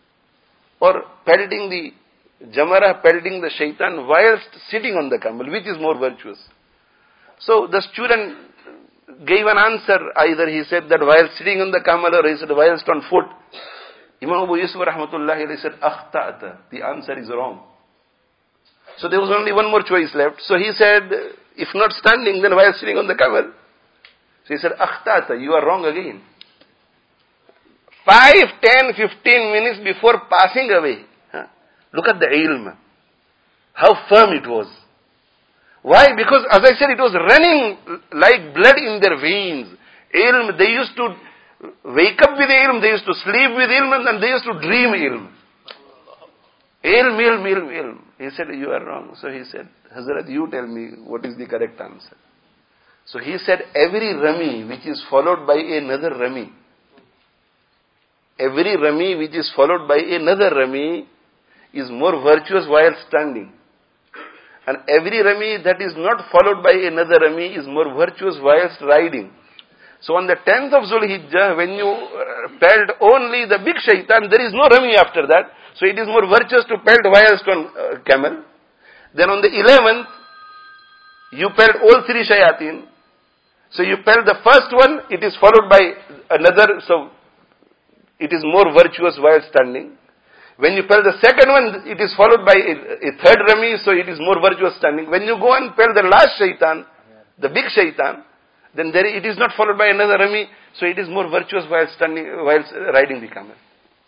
or pelting the Jamara, pelting the shaitan whilst sitting on the camel. Which is more virtuous? So the student gave an answer. Either he said that while sitting on the camel, or he said whilst on foot. Imam Abu Yusuf rahmatullahi alayhi said, Akhta'ata. The answer is wrong. So there was only one more choice left. So he said, If not standing, then while sitting on the camel. So he said, Akhtata, you are wrong again. Five, ten, fifteen minutes before passing away. Huh? Look at the ilm. How firm it was. Why? Because as I said, it was running like blood in their veins. Ilm, they used to wake up with ilm, they used to sleep with ilm, and they used to dream ilm. Ilm, ilm, ilm, ilm. He said, you are wrong. So he said, Hazrat, you tell me what is the correct answer. So he said, every rami which is followed by another rami, every rami which is followed by another rami is more virtuous while standing. And every rami that is not followed by another rami is more virtuous whilst riding. So on the tenth of Zulhijjah, when you pelt only the big shaitan, there is no rami after that. So it is more virtuous to pelt whilst on uh, camel. Then on the eleventh, you pelt all three shayateen. So you pelt the first one, it is followed by another, so it is more virtuous while standing. When you pelt the second one, it is followed by a, a third rami, so it is more virtuous standing. When you go and pelt the last shaitan, the big shaitan, then there it is not followed by another rami, so it is more virtuous while standing, while riding the camel.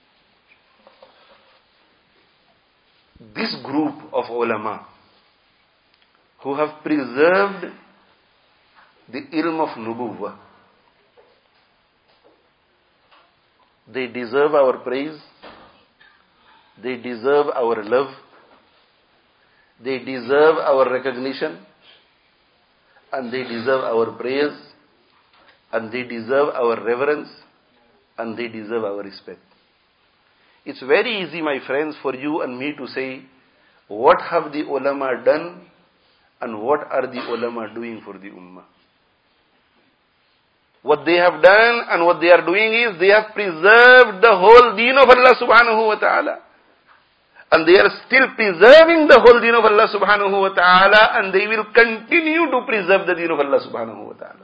This group of ulama who have preserved the ilm of nubuwwah, they deserve our praise, they deserve our love, they deserve our recognition, and they deserve our praise, and they deserve our reverence, and they deserve our respect. It's very easy, my friends, for you and me to say, what have the ulama done, and what are the ulama doing for the ummah? What they have done and what they are doing is, they have preserved the whole deen of Allah subhanahu wa ta'ala. And they are still preserving the whole deen of Allah subhanahu wa ta'ala, and they will continue to preserve the deen of Allah subhanahu wa ta'ala.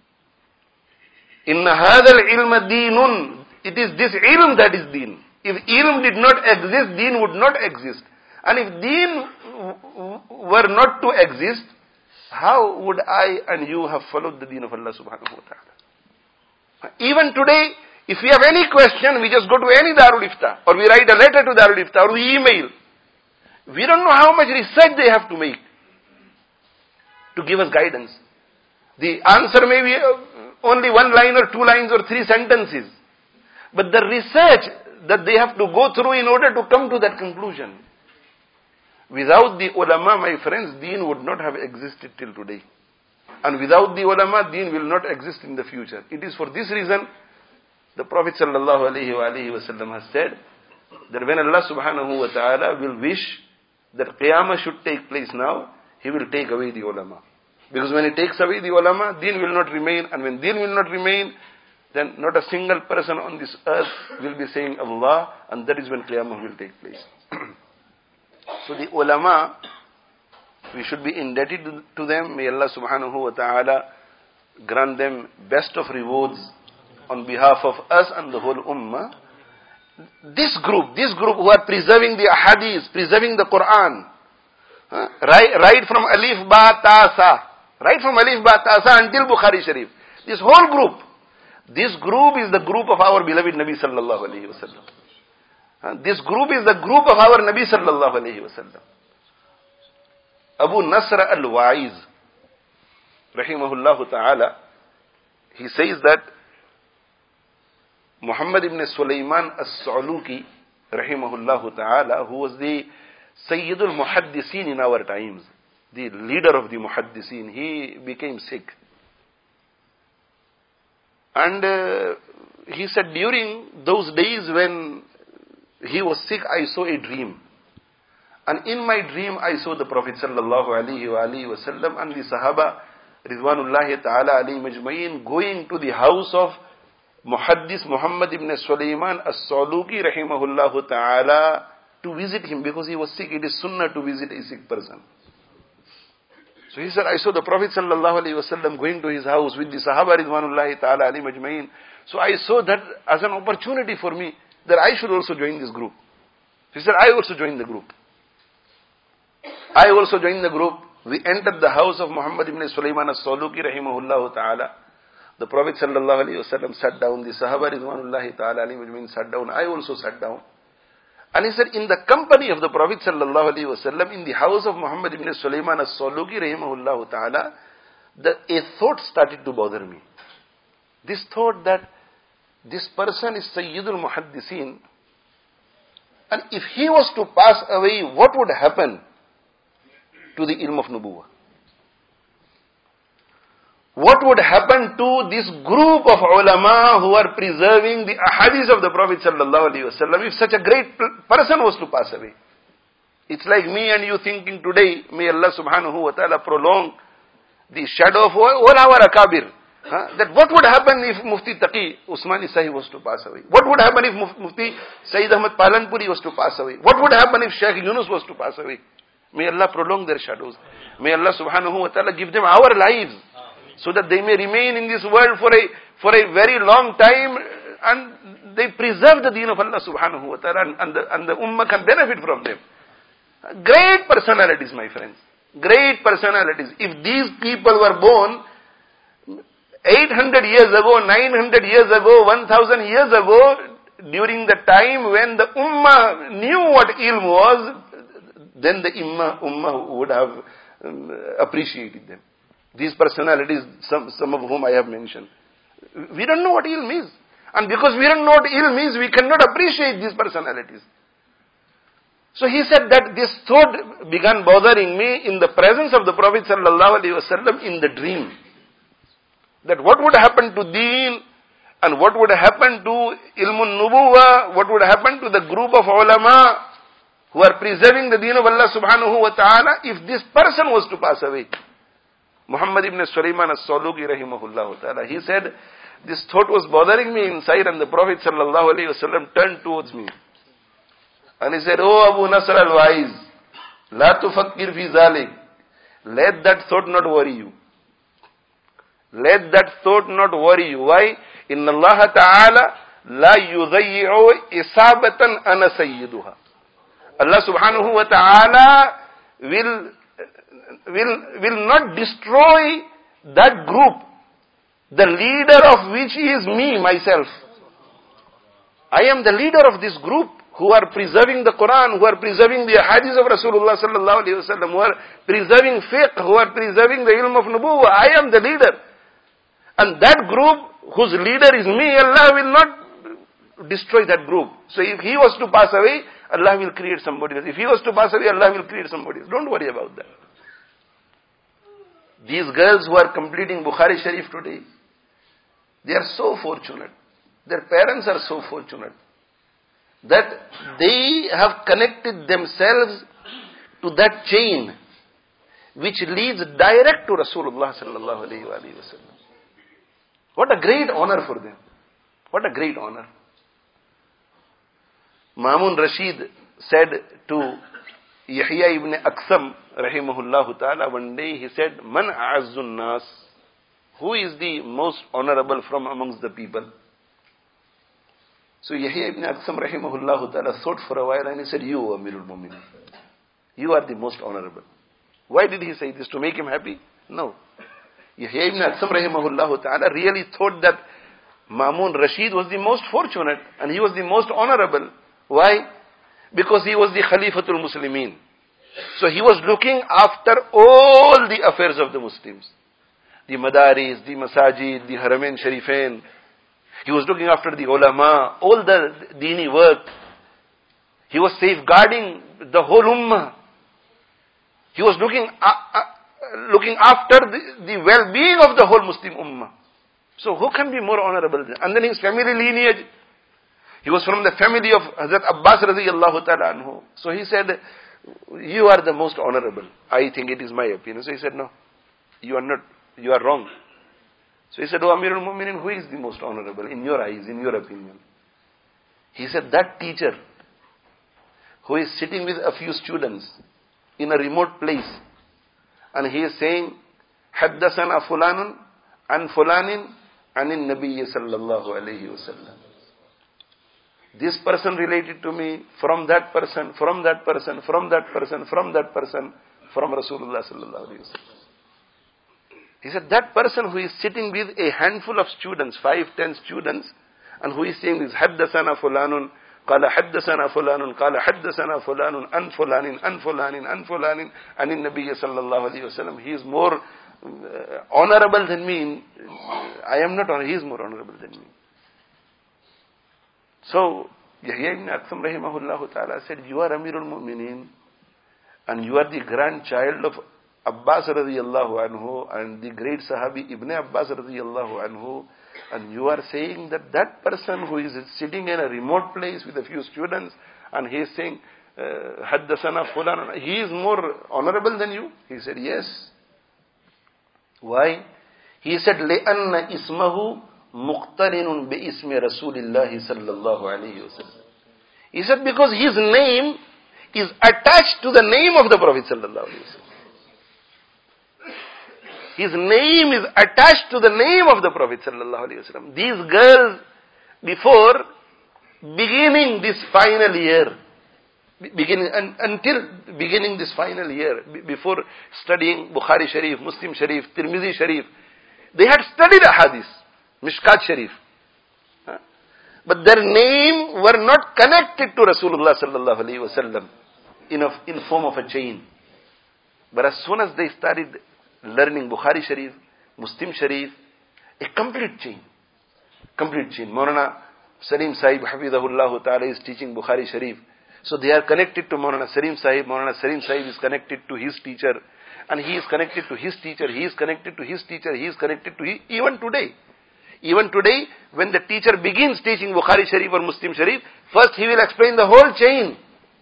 Inna hadha al-ilma deenun. It is this ilm that is deen. If ilm did not exist, deen would not exist. And if deen were not to exist, how would I and you have followed the deen of Allah subhanahu wa ta'ala? Even today, if we have any question, we just go to any Darul Ifta, or we write a letter to Darul Ifta, or we email. We don't know how much research they have to make to give us guidance. The answer may be only one line or two lines or three sentences. But the research that they have to go through in order to come to that conclusion. Without the ulama, my friends, deen would not have existed till today. And without the ulama, deen will not exist in the future. It is for this reason the Prophet sallallahu alaihi wa alihi wasallam has said that when Allah subhanahu wa ta'ala will wish that Qiyamah should take place now, He will take away the ulama. Because when He takes away the ulama, deen will not remain. And when deen will not remain, then not a single person on this earth will be saying Allah, and that is when Qiyamah will take place. So the ulama, we should be indebted to them. May Allah subhanahu wa ta'ala grant them best of rewards on behalf of us and the whole ummah. This group, this group who are preserving the ahadith, preserving the Quran, huh? right, right from Alif Ba Ta Sa, right from Alif Ba Ta Sa until Bukhari Sharif. This whole group, this group is the group of our beloved Nabi sallallahu alayhi wa sallam. Huh? This group is the group of our Nabi sallallahu alayhi wa sallam. Abu Nasr al-Wa'iz, rahimahullah ta'ala, he says that Muhammad ibn Sulaiman as-Sa'luki, rahimahullah ta'ala, who was the Sayyidul Muhaddiseen in our times, the leader of the Muhaddiseen, he became sick. And uh, he said, during those days when he was sick, I saw a dream. And in my dream, I saw the Prophet sallallahu alaihi wa alihi wa sallam and the Sahaba, Ridwanullahi ta'ala alayhi majma'in, going to the house of Muhaddis Muhammad ibn Sulaiman as-Sa'luki rahimahullahu ta'ala to visit him because he was sick. It is sunnah to visit a sick person. So he said, I saw the Prophet sallallahu alaihi wasallam going to his house with the Sahaba Ridwanullahi ta'ala alayhi majma'in. So I saw that as an opportunity for me that I should also join this group. He said, I also joined the group. I also joined the group We entered the house of Muhammad ibn Sulaiman as-Saluki rahimahullah ta'ala. The Prophet sallallahu alayhi wa sallam sat down. The Sahaba ridwanullahi ta'ala alayhi wa sat down. I also sat down. And he said, in the company of the Prophet sallallahu alayhi wa sallam, in the house of Muhammad ibn Sulaiman as-Saluki rahimahullah ta'ala, the, a thought started to bother me. This thought that this person is Sayyidul Muhaddisin, and if he was to pass away, what would happen to the ilm of Nubuwwah? What would happen to this group of ulama who are preserving the ahadith of the Prophet sallallahu alaihi wasallam if such a great person was to pass away? It's like me and you thinking today, may Allah subhanahu wa ta'ala prolong the shadow of all our akabir. Huh? That what would happen if Mufti Taqi Usmani Sahib was to pass away? What would happen if Mufti Sayyid Ahmad Palanpuri was to pass away? What would happen if Shaykh Yunus was to pass away? May Allah prolong their shadows. May Allah subhanahu wa ta'ala give them our lives, so that they may remain in this world for a for a very long time, and they preserve the deen of Allah subhanahu wa ta'ala, and, and, the, and the ummah can benefit from them. Great personalities, my friends. Great personalities. If these people were born eight hundred years ago, nine hundred years ago, one thousand years ago, during the time when the ummah knew what ilm was, then the ummah, ummah would have um, appreciated them. These personalities, some, some of whom I have mentioned. We don't know what ilm is. And because we don't know what ilm is, we cannot appreciate these personalities. So he said that this thought began bothering me in the presence of the Prophet sallallahu alaihi wasallam in the dream. That what would happen to deen, and what would happen to ilmun nubuwwah, what would happen to the group of ulama who are preserving the deen of Allah subhanahu wa ta'ala if this person was to pass away. Muhammad ibn Sulaiman as-Saluki rahimahullah ta'ala, he said, this thought was bothering me inside, and the Prophet sallallahu alayhi wa sallam turned towards me. And he said, oh Abu Nasr al-Waiz, la tufakkir fi zalik. Let that thought not worry you. Let that thought not worry you. Why? Inna Allah ta'ala la yudayyi'u isabatan ana sayyiduha. Allah subhanahu wa ta'ala will, will, will not destroy that group, the leader of which is me, myself. I am the leader of this group who are preserving the Quran, who are preserving the hadith of Rasulullah sallallahu alayhi wa sallam, who are preserving fiqh, who are preserving the ilm of nubuwwah. I am the leader. And that group whose leader is me, Allah will not destroy that group. So if he was to pass away, Allah will create somebody else. If he was to pass away, Allah will create somebody else. Don't worry about that. These girls who are completing Bukhari Sharif today, they are so fortunate. Their parents are so fortunate that they have connected themselves to that chain which leads direct to Rasulullah sallallahu alayhi wa sallam. What a great honor for them. What a great honor. Ma'mun Rashid said to Yahya ibn Aksam rahimahullah ta'ala one day, he said, Man a'azzun nas? Who is the most honorable from amongst the people? So Yahya ibn Aksam rahimahullah ta'ala thought for a while, and he said, you, Amirul Mu'minin. You are the most honorable. Why did he say this? To make him happy? No. Yahya ibn Aksam rahimahullah ta'ala really thought that Ma'mun Rashid was the most fortunate and he was the most honorable. Why? Because he was the Khalifatul Muslimin. So he was looking after all the affairs of the Muslims. The Madaris, the Masajid, the Haramain Sharifain. He was looking after the ulama, all the dini work. He was safeguarding the whole ummah. He was looking uh, uh, looking after the, the well-being of the whole Muslim ummah. So who can be more honorable? And then his family lineage. He was from the family of Hazrat Abbas radiyallahu ta'ala anhu. So he said, you are the most honorable. I think it is my opinion. So he said, no, you are not, you are wrong. So he said, oh Amirul Mu'minin, who is the most honorable in your eyes, in your opinion? He said, that teacher who is sitting with a few students in a remote place, and he is saying, Haddasana fulanun an fulanin anin nabiyyi sallallahu alayhi wa sallam. This person related to me from that person, from that person, from that person, from that person, from Rasulullah sallallahu alaihi wasallam. He said that person who is sitting with a handful of students, five, ten students, and who is saying this, حدثنا فلان قال حدثنا فلان قال حدثنا فلان عن فلان عن فلان عن فلان عن النبي صلى الله عليه وسلم, he is more uh, honorable than me. I am not honorable, he is more honorable than me. So, Yahya ibn Aktham rahimahullah ta'ala said, you are Amirul Mu'mineen and you are the grandchild of Abbas radiyallahu anhu and the great Sahabi Ibn Abbas radiyallahu anhu, and you are saying that that person who is sitting in a remote place with a few students and he is saying, Haddasana Fulan, he is more honorable than you? He said, yes. Why? He said, لأن اسمه مقترن باسم رسول الله صلى الله عليه وسلم. He said, because his name is attached to the name of the Prophet sallallahu alaihi wasallam. His name is attached to the name of the Prophet sallallahu alaihi wasallam. These girls, before beginning this final year, beginning un, until beginning this final year, b- before studying Bukhari Sharif, Muslim Sharif, Tirmidhi Sharif, they had studied Ahadith, Mishkat Sharif. Huh? But their name were not connected to Rasulullah sallallahu alaihi wasallam in a, in form of a chain. But as soon as they started learning Bukhari Sharif, Muslim Sharif, a complete chain. Complete chain. Maulana Salim Sahib Hafidahullah Ta'ala is teaching Bukhari Sharif. So they are connected to Maulana Salim Sahib. Maulana Salim Sahib is connected to his teacher. And he is connected to his teacher. He is connected to his teacher. He is connected to his, even today. Even today, when the teacher begins teaching Bukhari Sharif or Muslim Sharif, first he will explain the whole chain.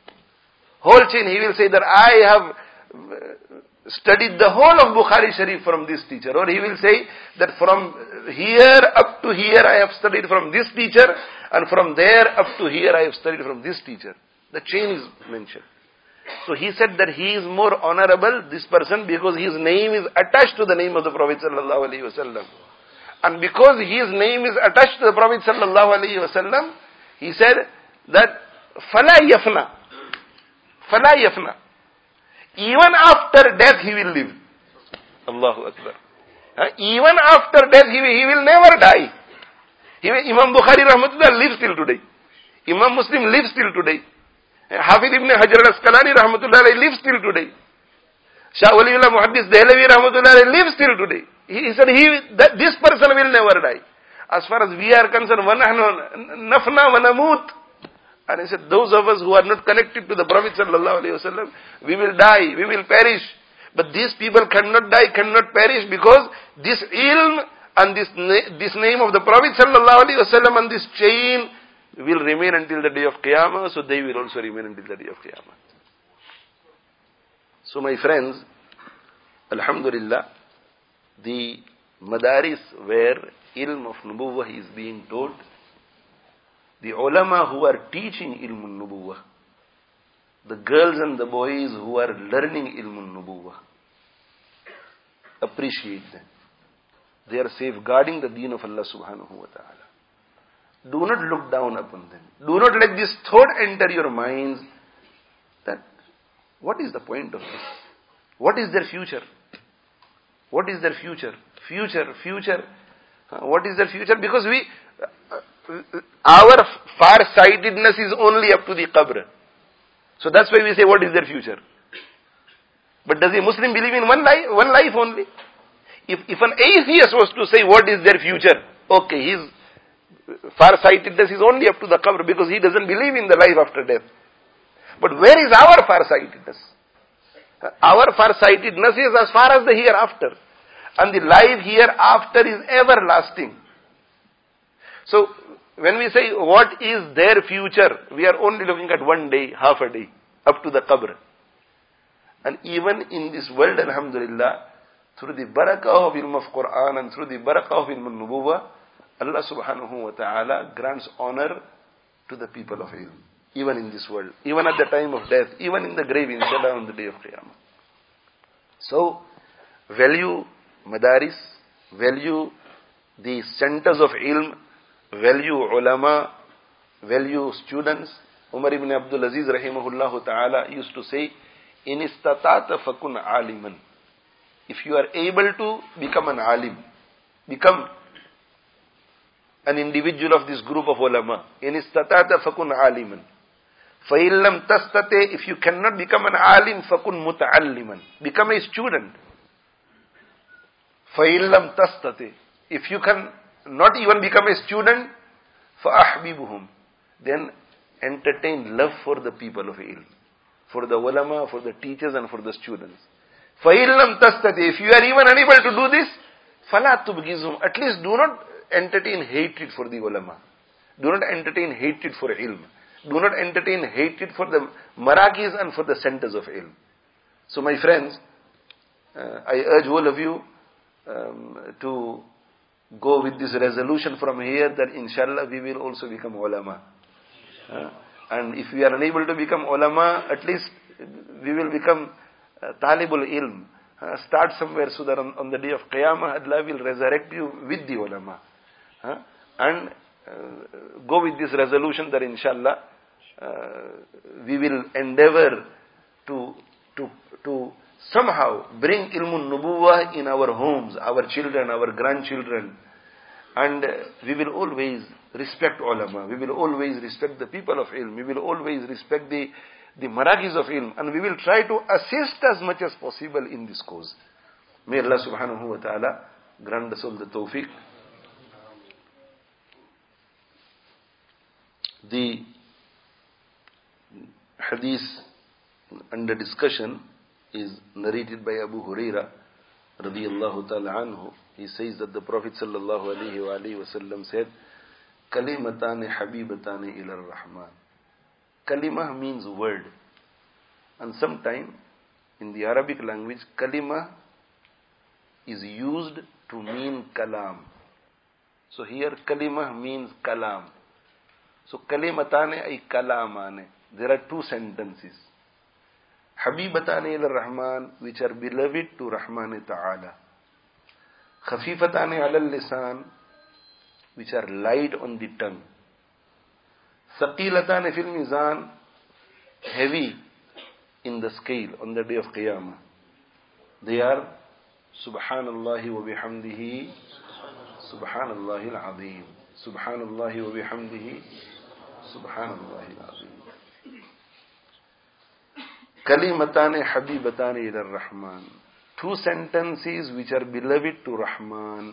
Whole chain. He will say that I have studied the whole of Bukhari Sharif from this teacher. Or he will say that from here up to here I have studied from this teacher, and from there up to here I have studied from this teacher. The chain is mentioned. So he said that he is more honorable, this person, because his name is attached to the name of the Prophet sallallahu alaihi wasallam. And because his name is attached to the Prophet sallallahu alaihi wasallam, he said that fala yafna. Fala yafna. Even after death he will live. Allahu Akbar. Uh, even after death he will, he will never die. He will, Imam Bukhari rahmatullah lives till today. Imam Muslim lives till today. Hafid ibn Hajar al-Asqalani rahmatullah lives till today. Shah Waliullah Muhaddis Dehlavi rahmatullah lives till today. He, he said he, that this person will never die. As far as we are concerned, وَنَحْنُ نَفْنَا وَنَمُوتْ. And he said, those of us who are not connected to the Prophet sallallahu alaihi wasallam, we will die, we will perish. But these people cannot die, cannot perish, because this ilm and this, na- this name of the Prophet sallallahu alaihi wasallam and this chain will remain until the day of Qiyamah, so they will also remain until the day of Qiyamah. So my friends, Alhamdulillah, the madaris where ilm of nubuwwah is being taught, the ulama who are teaching ilm nubuwwah, the girls and the boys who are learning ilm nubuwwah, appreciate them. They are safeguarding the deen of Allah subhanahu wa ta'ala. Do not look down upon them. Do not let this thought enter your minds that what is the point of this? What is their future? What is their future? Future, future. Uh, what is their future? Because we, uh, our far-sightedness is only up to the qabr. So that's why we say, what is their future? But does a Muslim believe in one life, one life only? If, if an atheist was to say, what is their future? Okay, his far-sightedness is only up to the qabr, because he doesn't believe in the life after death. But where is our far-sightedness? Our far-sightedness is as far as the hereafter. And the life hereafter is everlasting. So, when we say, what is their future? We are only looking at one day, half a day, up to the qabr. And even in this world, alhamdulillah, through the barakah of ilm of Quran and through the barakah of ilm al-nubuwwah, Allah subhanahu wa ta'ala grants honor to the people of ilm. Even in this world, even at the time of death, even in the grave, inshallah, on the day of Qiyamah. So, value madaris, value the centers of ilm, value ulama, value students. Umar ibn Abdul Aziz rahimahullah ta'ala used to say, In istata'ta fakun aliman. If you are able to become an alim, become an individual of this group of ulama. In istata'ta fakun aliman. فَإِن لَمْ تَسْتَطِعْ, if you cannot become an alim, فَكُنْ مُتَعَلِّمًا, become a student. فَإِن لَمْ تَسْتَطِعْ, if you can not even become a student, فَأَحْبِبُهُمْ, then entertain love for the people of ilm, for the ulama, for the teachers and for the students. فَإِن لَمْ تَسْتَطِعْ, if you are even unable to do this, فَلَا تُبْغِزُهُمْ, at least do not entertain hatred for the ulama. Do not entertain hatred for ilm. Do not entertain hatred for the marakis and for the centers of ilm. So my friends, uh, I urge all of you um, to go with this resolution from here that inshallah we will also become ulama. Uh, and if we are unable to become ulama, at least we will become uh, talibul ilm. Uh, start somewhere so that on, on the day of Qiyamah, Allah will resurrect you with the ulama. Uh, and Uh, go with this resolution that inshallah uh, we will endeavor to to to somehow bring ilmun nubuwah in our homes, our children, our grandchildren, and uh, we will always respect ulama. We will always respect the people of ilm. We will always respect the the marakis of ilm, and we will try to assist as much as possible in this cause. May Allah subhanahu wa ta'ala grant us all the tawfiq. The hadith under discussion is narrated by Abu Huraira radiyallahu ta'ala anhu. He says that the Prophet sallallahu alayhi wa alayhi wa sallam said, Kalimatani habibatani ila ar-Rahman. Kalimah means word. And sometime in the Arabic language, kalimah is used to mean kalam. So here kalimah means kalam. So kalimatane ay kalamane. There are two sentences. Habibatane ila Rahman, which are beloved to Rahman Ta'ala. Khafifatane ala lisan, which are light on the tongue. Saqilatane fil mizan, heavy in the scale on the day of Qiyamah. They are Subhanallahi wa bihamdihi, Subhanallahi al-Azim, Subhanallahi wa bihamdihi, Subhanallahi al-Azim. Kalimatane habibatane ila Rahman. Two sentences which are beloved to Rahman.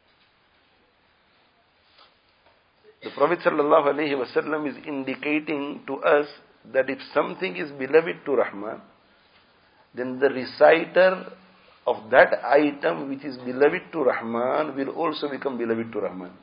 The Prophet sallallahu alaihi wasallam is indicating to us that if something is beloved to Rahman, then the reciter of that item which is beloved to Rahman will also become beloved to Rahman.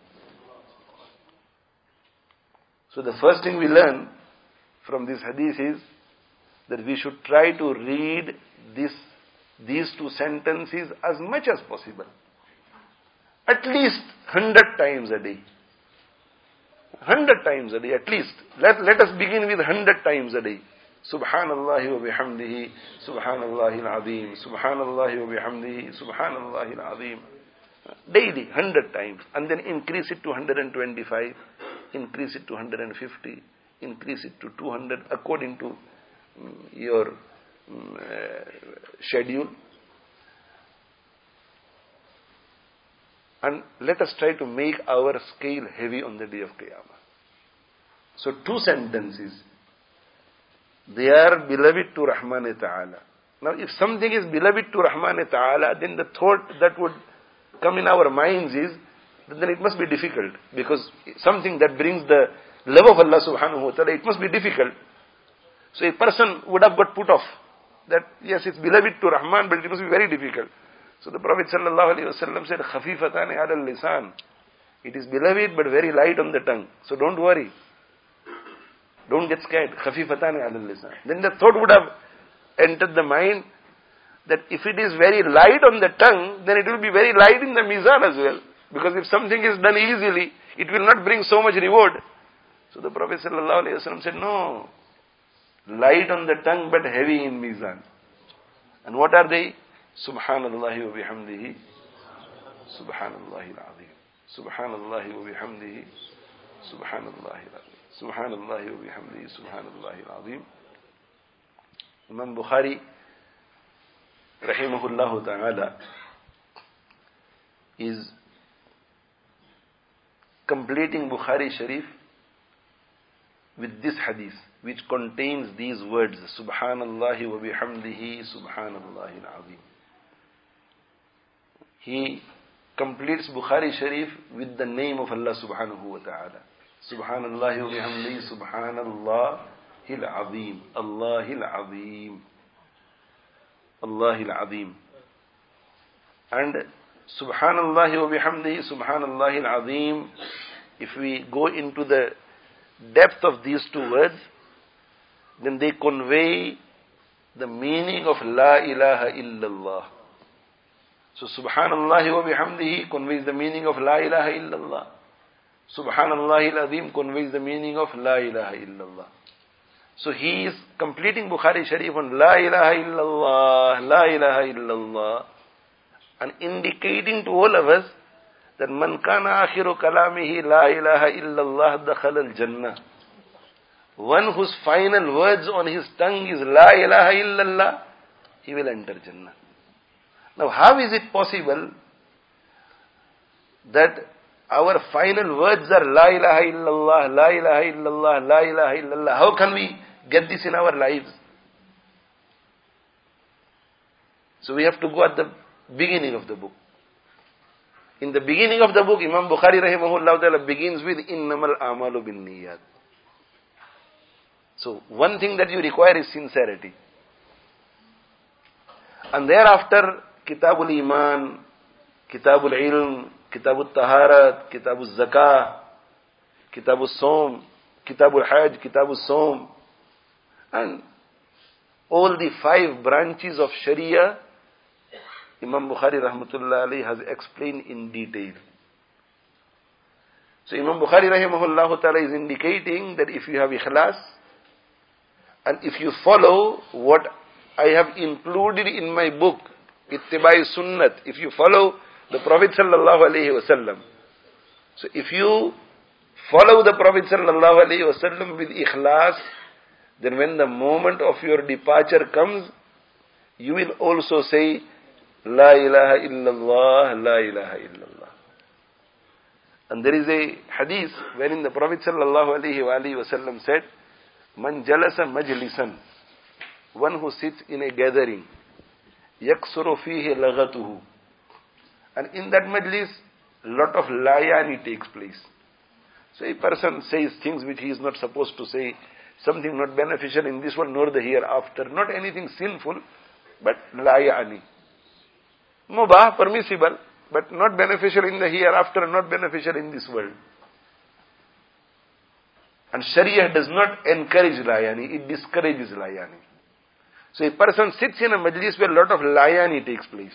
So the first thing we learn from this hadith is that we should try to read this, these two sentences as much as possible. At least hundred times a day. Hundred times a day, at least. Let, let us begin with hundred times a day. Subhanallahi wa bihamdihi, Subhanallahi al-Azim, Subhanallahi wa bihamdihi, Subhanallahi al-Azim. Daily, hundred times. And then increase it to one hundred twenty-five, increase it to one hundred fifty, increase it to two hundred, according to um, your um, uh, schedule. And let us try to make our scale heavy on the day of Qiyamah. So two sentences. They are beloved to Rahman Ta'ala. Now if something is beloved to Rahman Ta'ala, then the thought that would come in our minds is, then it must be difficult. Because something that brings the love of Allah subhanahu wa ta'ala, it must be difficult. So a person would have got put off. That yes, it's beloved to Rahman, but it must be very difficult. So the Prophet sallallahu alaihi wasallam said, Khafifatani ala lisan. It is beloved but very light on the tongue. So don't worry. Don't get scared. Khafifatani ala lisan. Then the thought would have entered the mind that if it is very light on the tongue, then it will be very light in the mizan as well. Because if something is done easily, it will not bring so much reward. So the Prophet sallallahu alaihi wasallam said, no. Light on the tongue but heavy in mizan. And what are they? Subhanallahi wa bihamdihi, Subhanallahi al-Azim, Subhanallahi wa bihamdihi, Subhanallahi al-Azim, Subhanallahi wa bihamdihi, Subhanallahi al-Azim. Imam Bukhari, rahimahullah ta'ala, is completing Bukhari Sharif with this hadith, which contains these words, Subhanallahi wa bihamdihi, Subhanallahi al-Azim. He completes Bukhari Sharif with the name of Allah subhanahu wa ta'ala. Subhanallahi wa bihamdihi, Subhanallahi al-Azim, Allahi al-Azim, Allahi al-Azim. And Subhanallahi wa bihamdihi, Subhanallahi al-Azim, if we go into the depth of these two words, then they convey the meaning of La ilaha illallah. So Subhanallahi wa bihamdihi conveys the meaning of La ilaha illallah. Subhanallahi al-Azim conveys the meaning of La ilaha illallah. So he is completing Bukhari Sharif on La ilaha illallah, La ilaha illallah, and indicating to all of us that man kana akhiru kalamihi La ilaha illallah dakhala al-Jannah. One whose final words on his tongue is La ilaha illallah, he will enter Jannah. Now, how is it possible that our final words are La ilaha illallah, La ilaha illallah, La ilaha illallah? How can we get this in our lives? So we have to go at the beginning of the book. In the beginning of the book, Imam Bukhari rahimahullah ta'ala begins with Innamal amalu bin niyat. So one thing that you require is sincerity. And thereafter, Kitabul Iman, Kitabul Ilm, Kitabul Taharat, Kitabul Zakah, Kitabul Som, Kitabul Hajj, Kitabul Som, and all the five branches of Sharia, Imam Bukhari rahmatullah alayhi has explained in detail. So Imam Bukhari rahimahullah ta'ala is indicating that if you have ikhlas, and if you follow what I have included in my book, Ittibai Sunnat, if you follow the Prophet sallallahu alayhi wasallam, so if you follow the Prophet sallallahu alayhi wasallam with ikhlas, then when the moment of your departure comes, you will also say, La ilaha illallah, La ilaha illallah. And there is a hadith wherein the Prophet sallallahu alayhi wa alayhi wasallam said, Man jalasa majlisan, one who sits in a gathering, yaksuru fihi lagatuhu, and in that majlis, lot of layani takes place. So a person says things which he is not supposed to say, something not beneficial in this world nor the hereafter, not anything sinful, but layani. Mubah, permissible, but not beneficial in the hereafter, not beneficial in this world. And Sharia does not encourage layani, it discourages layani. So a person sits in a majlis where a lot of layani takes place.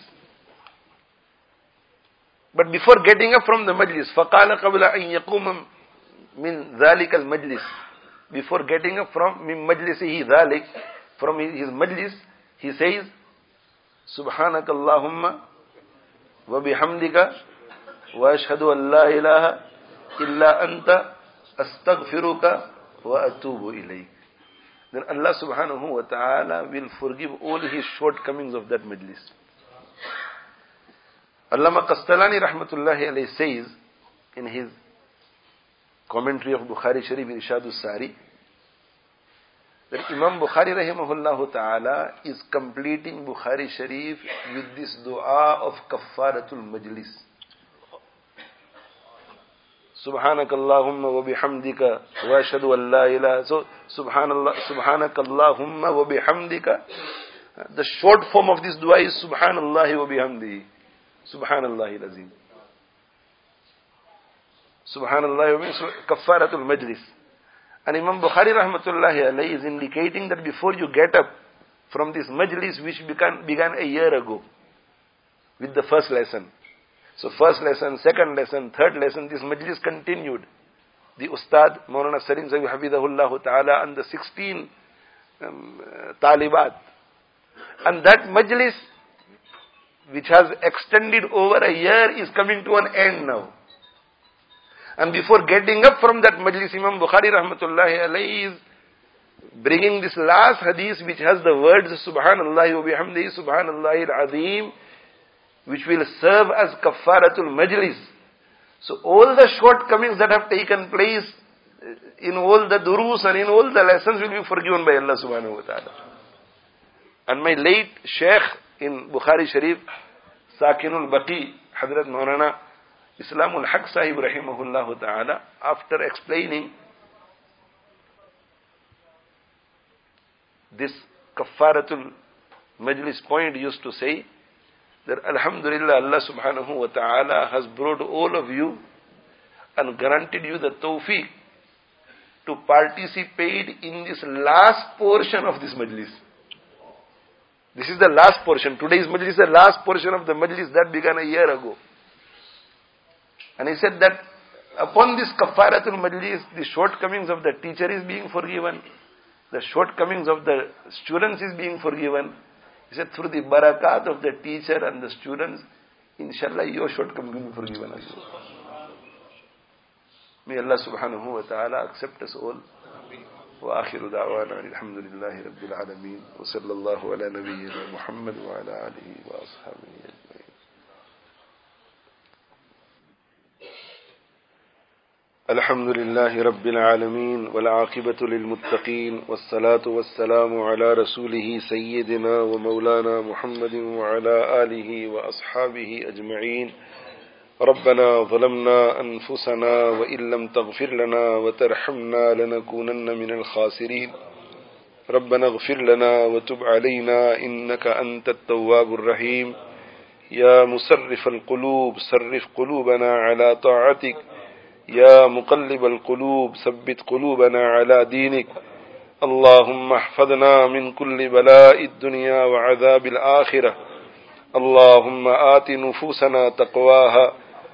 But before getting up from the majlis, فَقَالَ قَبْلَ أَن يَقُومَ مِنْ ذَلِكَ الْمَجْلِسِ, before getting up from مِنْ مَجْلِسِهِ ذَلِكَ, from his majlis, he says, سُبْحَانَكَ اللَّهُمَّ وَبِحَمْدِكَ وَأَشْهَدُ أَن لَا إِلَهَ إِلَّا أَنْتَ أَسْتَغْفِرُكَ وَأَتُوبُ إِلَيْكَ. Then Allah subhanahu wa ta'ala will forgive all his shortcomings of that majlis. Allama Qastalani rahmatullahi alayhi says in his commentary of Bukhari Sharif, Irshadus Sari, that Imam Bukhari rahimahullah ta'ala is completing Bukhari Sharif with this dua of Kaffaratul Majlis. Subhanakallahumma wa bihamdika wa ashhadu an la ilaha. So, Subhanallah, Subhanakallahumma wa bihamdika. The short form of this dua is Subhanallahi wa bihamdihi. Subhanallahi al-Azim. Subhanallah wa bihamdihi. Kaffaratul Majlis. And Imam Bukhari rahmatullahi alayhi is indicating that before you get up from this majlis which began, began a year ago with the first lesson. So first lesson, second lesson, third lesson, this majlis continued. The Ustad, Maulana Salim Sabi Hafidahullah Ta'ala, and the sixteen um, uh, Talibat. And that majlis, which has extended over a year, is coming to an end now. And before getting up from that majlis, Imam Bukhari rahmatullahi alayhi is bringing this last hadith which has the words Subhanallah wa bihamdihi Subhanallah al-Azim, which will serve as kaffaratul majlis. So all the shortcomings that have taken place in all the durus and in all the lessons will be forgiven by Allah subhanahu wa ta'ala. And my late Sheikh in Bukhari Sharif, Sakinul Baqi, Hadrat Maulana Islamul Haq Sahib rahimahullah ta'ala, after explaining this kaffaratul majlis point, used to say that Alhamdulillah, Allah subhanahu wa ta'ala has brought all of you and granted you the tawfiq to participate in this last portion of this majlis. This is the last portion. Today's majlis is the last portion of the majlis that began a year ago. And he said that upon this kaffaratul majlis, the shortcomings of the teacher is being forgiven, the shortcomings of the students is being forgiven. He said, through the barakat of the teacher and the students, inshallah your shortcomings will be forgiven as well. May Allah subhanahu wa ta'ala accept us all. Wa akhiru da'wana alhamdulillahi rabbil alameen. Wa sallallahu ala nabiyyina Muhammad wa ala alihi wa ashabihi ajma'in. Alhamdulillahi rabbil alameen. Wal aqibatu lil muttaqeen. Was salatu was salamu ala rasulihi sayyidina wa maulana Muhammadin wa ala alihi wa ashabihi ajma'in. ربنا ظلمنا أنفسنا وإن لم تغفر لنا وترحمنا لنكونن من الخاسرين ربنا اغفر لنا وتب علينا إنك أنت التواب الرحيم يا مصرف القلوب صرف قلوبنا على طاعتك يا مقلب القلوب ثبت قلوبنا على دينك اللهم احفظنا من كل بلاء الدنيا وعذاب الآخرة اللهم آت نفوسنا تقواها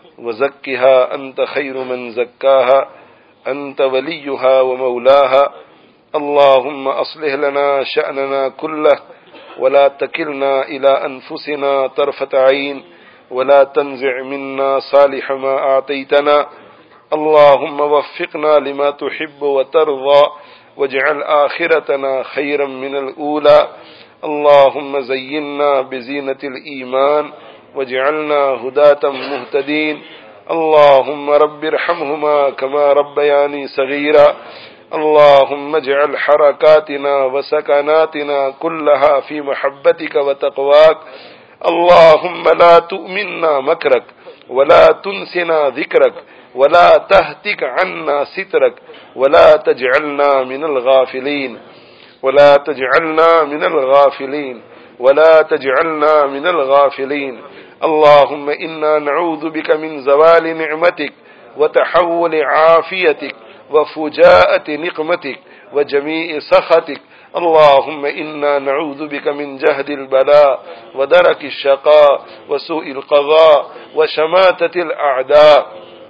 وزكها أنت خير من زكاها أنت وليها ومولاها اللهم أصلح لنا شأننا كله ولا تكلنا إلى أنفسنا طرفة عين ولا تنزع منا صالح ما أعطيتنا اللهم وفقنا لما تحب وترضى واجعل آخرتنا خيرا من الأولى اللهم زينا بزينة الإيمان واجعلنا هداة مهتدين اللهم رب ارحمهما كما ربياني صغيرا اللهم اجعل حركاتنا وسكناتنا كلها في محبتك وتقواك اللهم لا تؤمنا مكرك ولا تنسنا ذكرك ولا تهتك عنا سترك ولا تجعلنا من الغافلين ولا تجعلنا من الغافلين ولا تجعلنا من الغافلين اللهم إنا نعوذ بك من زوال نعمتك وتحول عافيتك وفجاءة نقمتك وجميع سخطك اللهم إنا نعوذ بك من جهد البلاء ودرك الشقاء وسوء القضاء وشماتة الأعداء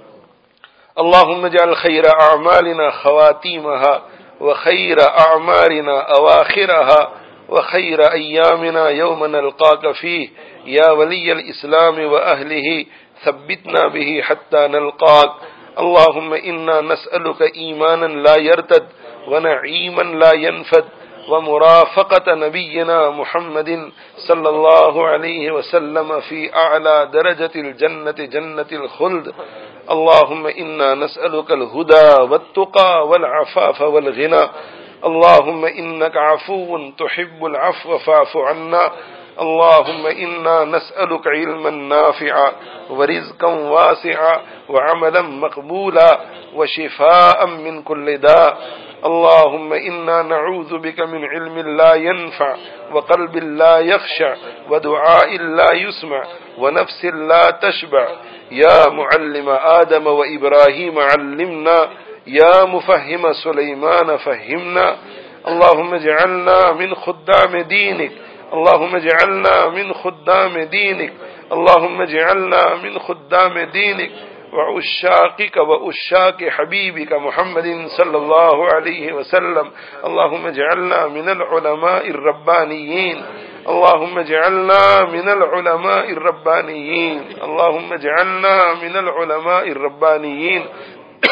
اللهم اجعل خير أعمالنا خواتيمها وخير أعمارنا أواخرها وخير أيامنا يوم نلقاك فيه يا ولي الإسلام وأهله ثبتنا به حتى نلقاك اللهم إنا نسألك إيمانا لا يرتد ونعيما لا ينفد ومرافقة نبينا محمد صلى الله عليه وسلم في أعلى درجة الجنة جنة الخلد اللهم إنا نسألك الهدى والتقى والعفاف والغنى اللهم إنك عفو تحب العفو فاعف عنا اللهم إنا نسألك علما نافعا ورزقا واسعا وعملا مقبولا وشفاء من كل داء اللهم إنا نعوذ بك من علم لا ينفع وقلب لا يخشع ودعاء لا يسمع ونفس لا تشبع يا معلم آدم وإبراهيم علمنا يا مفهم سليمان فهمنا اللهم اجعلنا من خدام دينك اللهم اجعلنا من خدام دينك اللهم اجعلنا من خدام دينك وعشاقك وعشاق حبيبك محمد صلى الله عليه وسلم اللهم اجعلنا من العلماء الربانيين اللهم اجعلنا من العلماء الربانيين اللهم اجعلنا من العلماء الربانيين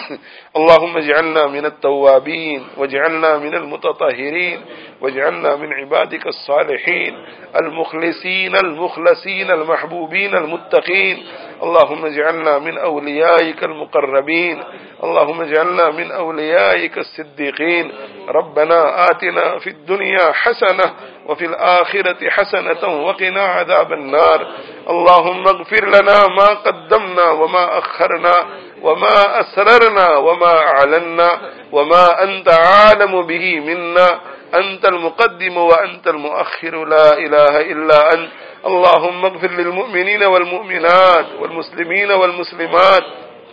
اللهم اجعلنا من التوابين واجعلنا من المتطهرين واجعلنا من عبادك الصالحين المخلصين المخلصين المحبوبين المتقين. اللهم اجعلنا من أوليائك المقربين. اللهم اجعلنا من أوليائك الصديقين. ربنا آتنا في الدنيا حسنة وفي الآخرة حسنة وقنا عذاب النار. اللهم اغفر لنا ما قدمنا وما أخرنا وما أسررنا وما أعلنا وما أنت عالم به منا. أنت المقدم وأنت المؤخر لا إله إلا أنت. اللهم اغفر للمؤمنين والمؤمنات والمسلمين والمسلمات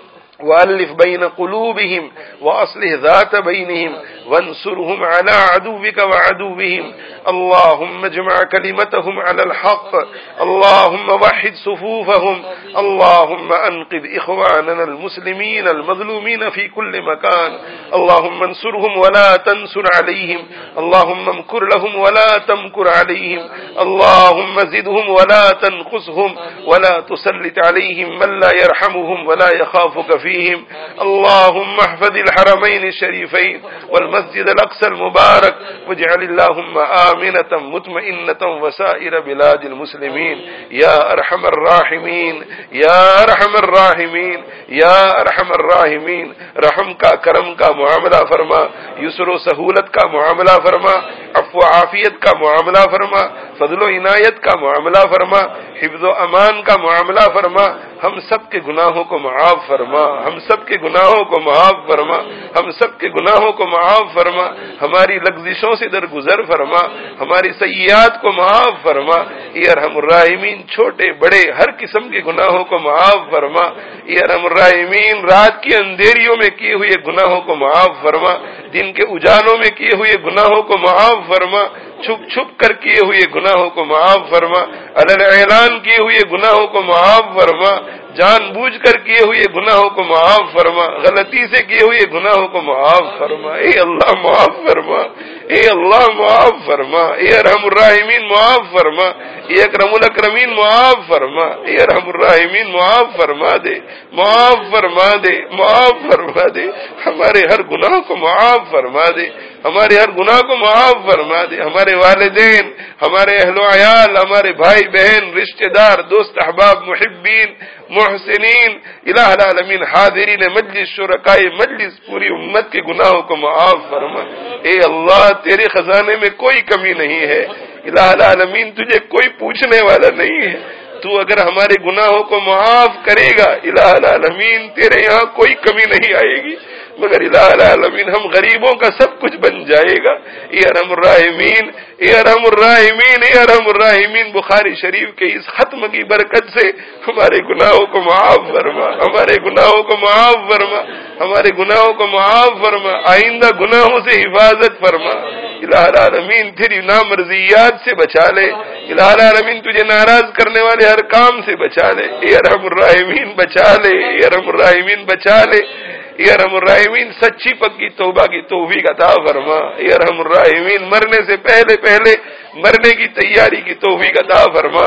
وألف بين قلوبهم وأصلح ذات بينهم وانصرهم على عدوك وعدوهم. اللهم اجمع كلمتهم على الحق. اللهم وحد صفوفهم. اللهم أنقذ إخواننا المسلمين المظلومين في كل مكان. اللهم انصرهم ولا تنصر عليهم. اللهم امكر لهم ولا تمكر عليهم. اللهم زدهم ولا تنقصهم ولا تسلط عليهم من لا يرحمهم ولا يخافك فيه فيهم. اللهم احفظ الحرمين الشريفين والمسجد الأقصى المبارك واجعل اللهم آمنة مطمئنة وسائر بلاد المسلمين يا أرحم الراحمين يا أرحم الراحمين يا أرحم الراحمين. رحم کا کرم کا معاملہ فرما, یسر و سہولت کا معاملہ فرما, عفو و عافیت کا معاملہ فرما, فضل و عنایت کا معاملہ فرما, حفظ و امان کا معاملہ فرما. ہم سب کے گناہوں کو معاف فرما. ہم سب کے گناہوں کو معاف فرما. ہم سب کے گناہوں کو معاف فرما. ہماری لغزشوں سے درگزر فرما. ہماری سیئات کو معاف فرما. اے ارحم الراحمین چھوٹے بڑے ہر قسم کے گناہوں کو معاف فرما. اے ارحم الراحمین رات کی اندھیریوں میں کیے ہوئے گناہوں کو معاف فرما. دن کے اجالوں میں کیے ہوئے گناہوں کو معاف فرما. چھپ چھپ کر کیے ہوئے گناہوں کو معاف فرما. علن اعلان کیے ہوئے گناہوں کو معاف فرما. جان بوجھ کر کیے ہوئے گناہوں کو معاف فرما. غلطی سے کیے ہوئے گناہوں کو معاف فرما. اے اللہ معاف فرما. اے اللہ معاف فرما. اے ارحم الراحمین معاف فرما. اے اکرم الاکرمین معاف فرما. اے ارحم الراحمین معاف فرما دے. معاف فرما دے. معاف فرما دے. ہمارے ہر گناہ کو معاف فرما دے. ہمارے ہر گناہ کو معاف فرما دے. ہمارے والدین, ہمارے اہل و عیال, ہمارے بھائی بہن, رشتہ دار, دوست احباب, محبین, محسنین, الہ العالمین, حاضرین مجلس, شرکائے مجلس, پوری امت کے گناہوں کو معاف فرما. اے اللہ تیرے خزانے میں کوئی کمی نہیں ہے. الہ العالمین تجھے کوئی پوچھنے والا نہیں ہے. تو اگر ہمارے گناہوں کو معاف کرے گا الہ العالمین تیرے یہاں کوئی کمی نہیں آئے گی, مگر الہ العالمین ہم غریبوں کا سب کچھ بن جائے گا. اے ارحم الراحمین, اے ارحم الراحمین, اے ارحم الراحمین بخاری شریف کے اس ختم کی برکت سے ہمارے گناہوں کو معاف فرما. ہمارے گناہوں کو معاف فرما. ہمارے گناہوں کو معاف فرما. آئندہ گناہوں سے حفاظت فرما. الہ العالمین تیری نامرضیات سے بچا لے. الہ العالمین تجھے ناراض کرنے والے ہر کام سے بچا لے. اے ارحم الراحمین بچا لے. اے ارحم الراحمین بچا لے. اے ارحم الراحمین سچی پکی توبہ کی توفیق عطا فرما. اے ارحم الراحمین مرنے سے پہلے پہلے مرنے کی تیاری کی توفیق عطا فرما.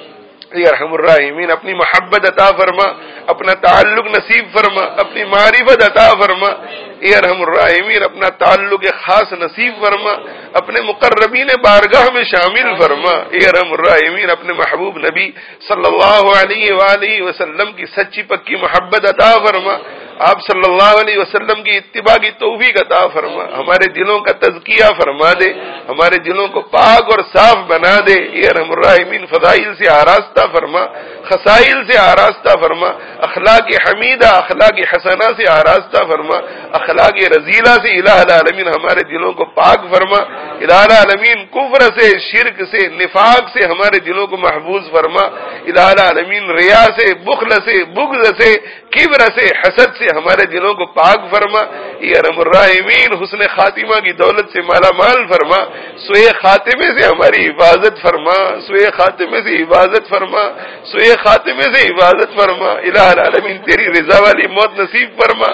اے ارحم الراحمین اپنی محبت عطا فرما. اپنا تعلق نصیب فرما. اپنی معرفت عطا فرما. اے ارحم الراحمین اپنا تعلق خاص نصیب فرما. اپنے مقربین بارگاہ میں شامل فرما. اے ارحم الراحمین اپنے محبوب نبی صلی اللہ علیہ وآلہ وسلم کی سچی پکی محبت عطا فرما. آپ صلی اللہ علیہ وسلم کی اتباع کی توفیق عطا فرما. ہمارے دلوں کا تزکیہ فرما دے. ہمارے دلوں کو پاک اور صاف بنا دے. اے ارحم الراحمین فضائل سے آراستہ فرما. خصائل سے آراستہ فرما. اخلاق حمیدہ اخلاق حسنہ سے آراستہ فرما. اخلاق رذیلہ سے الہ العالمین ہمارے دلوں کو پاک فرما. الہ العالمین کفر سے, شرک سے, نفاق سے ہمارے دلوں کو محفوظ فرما. الہ العالمین ریا سے, بخل سے, بغض سے, کبر سے, حسد سے ہمارے دلوں کو پاک فرما. اے ارحم الراحمین حسن خاتمہ کی دولت سے مالا مال فرما. سوئے خاتمے سے ہماری حفاظت فرما. سوئے خاتمے سے حفاظت فرما. سوئے خاتمے سے حفاظت فرما. الہ العالمین تیری رضا والی موت نصیب فرما.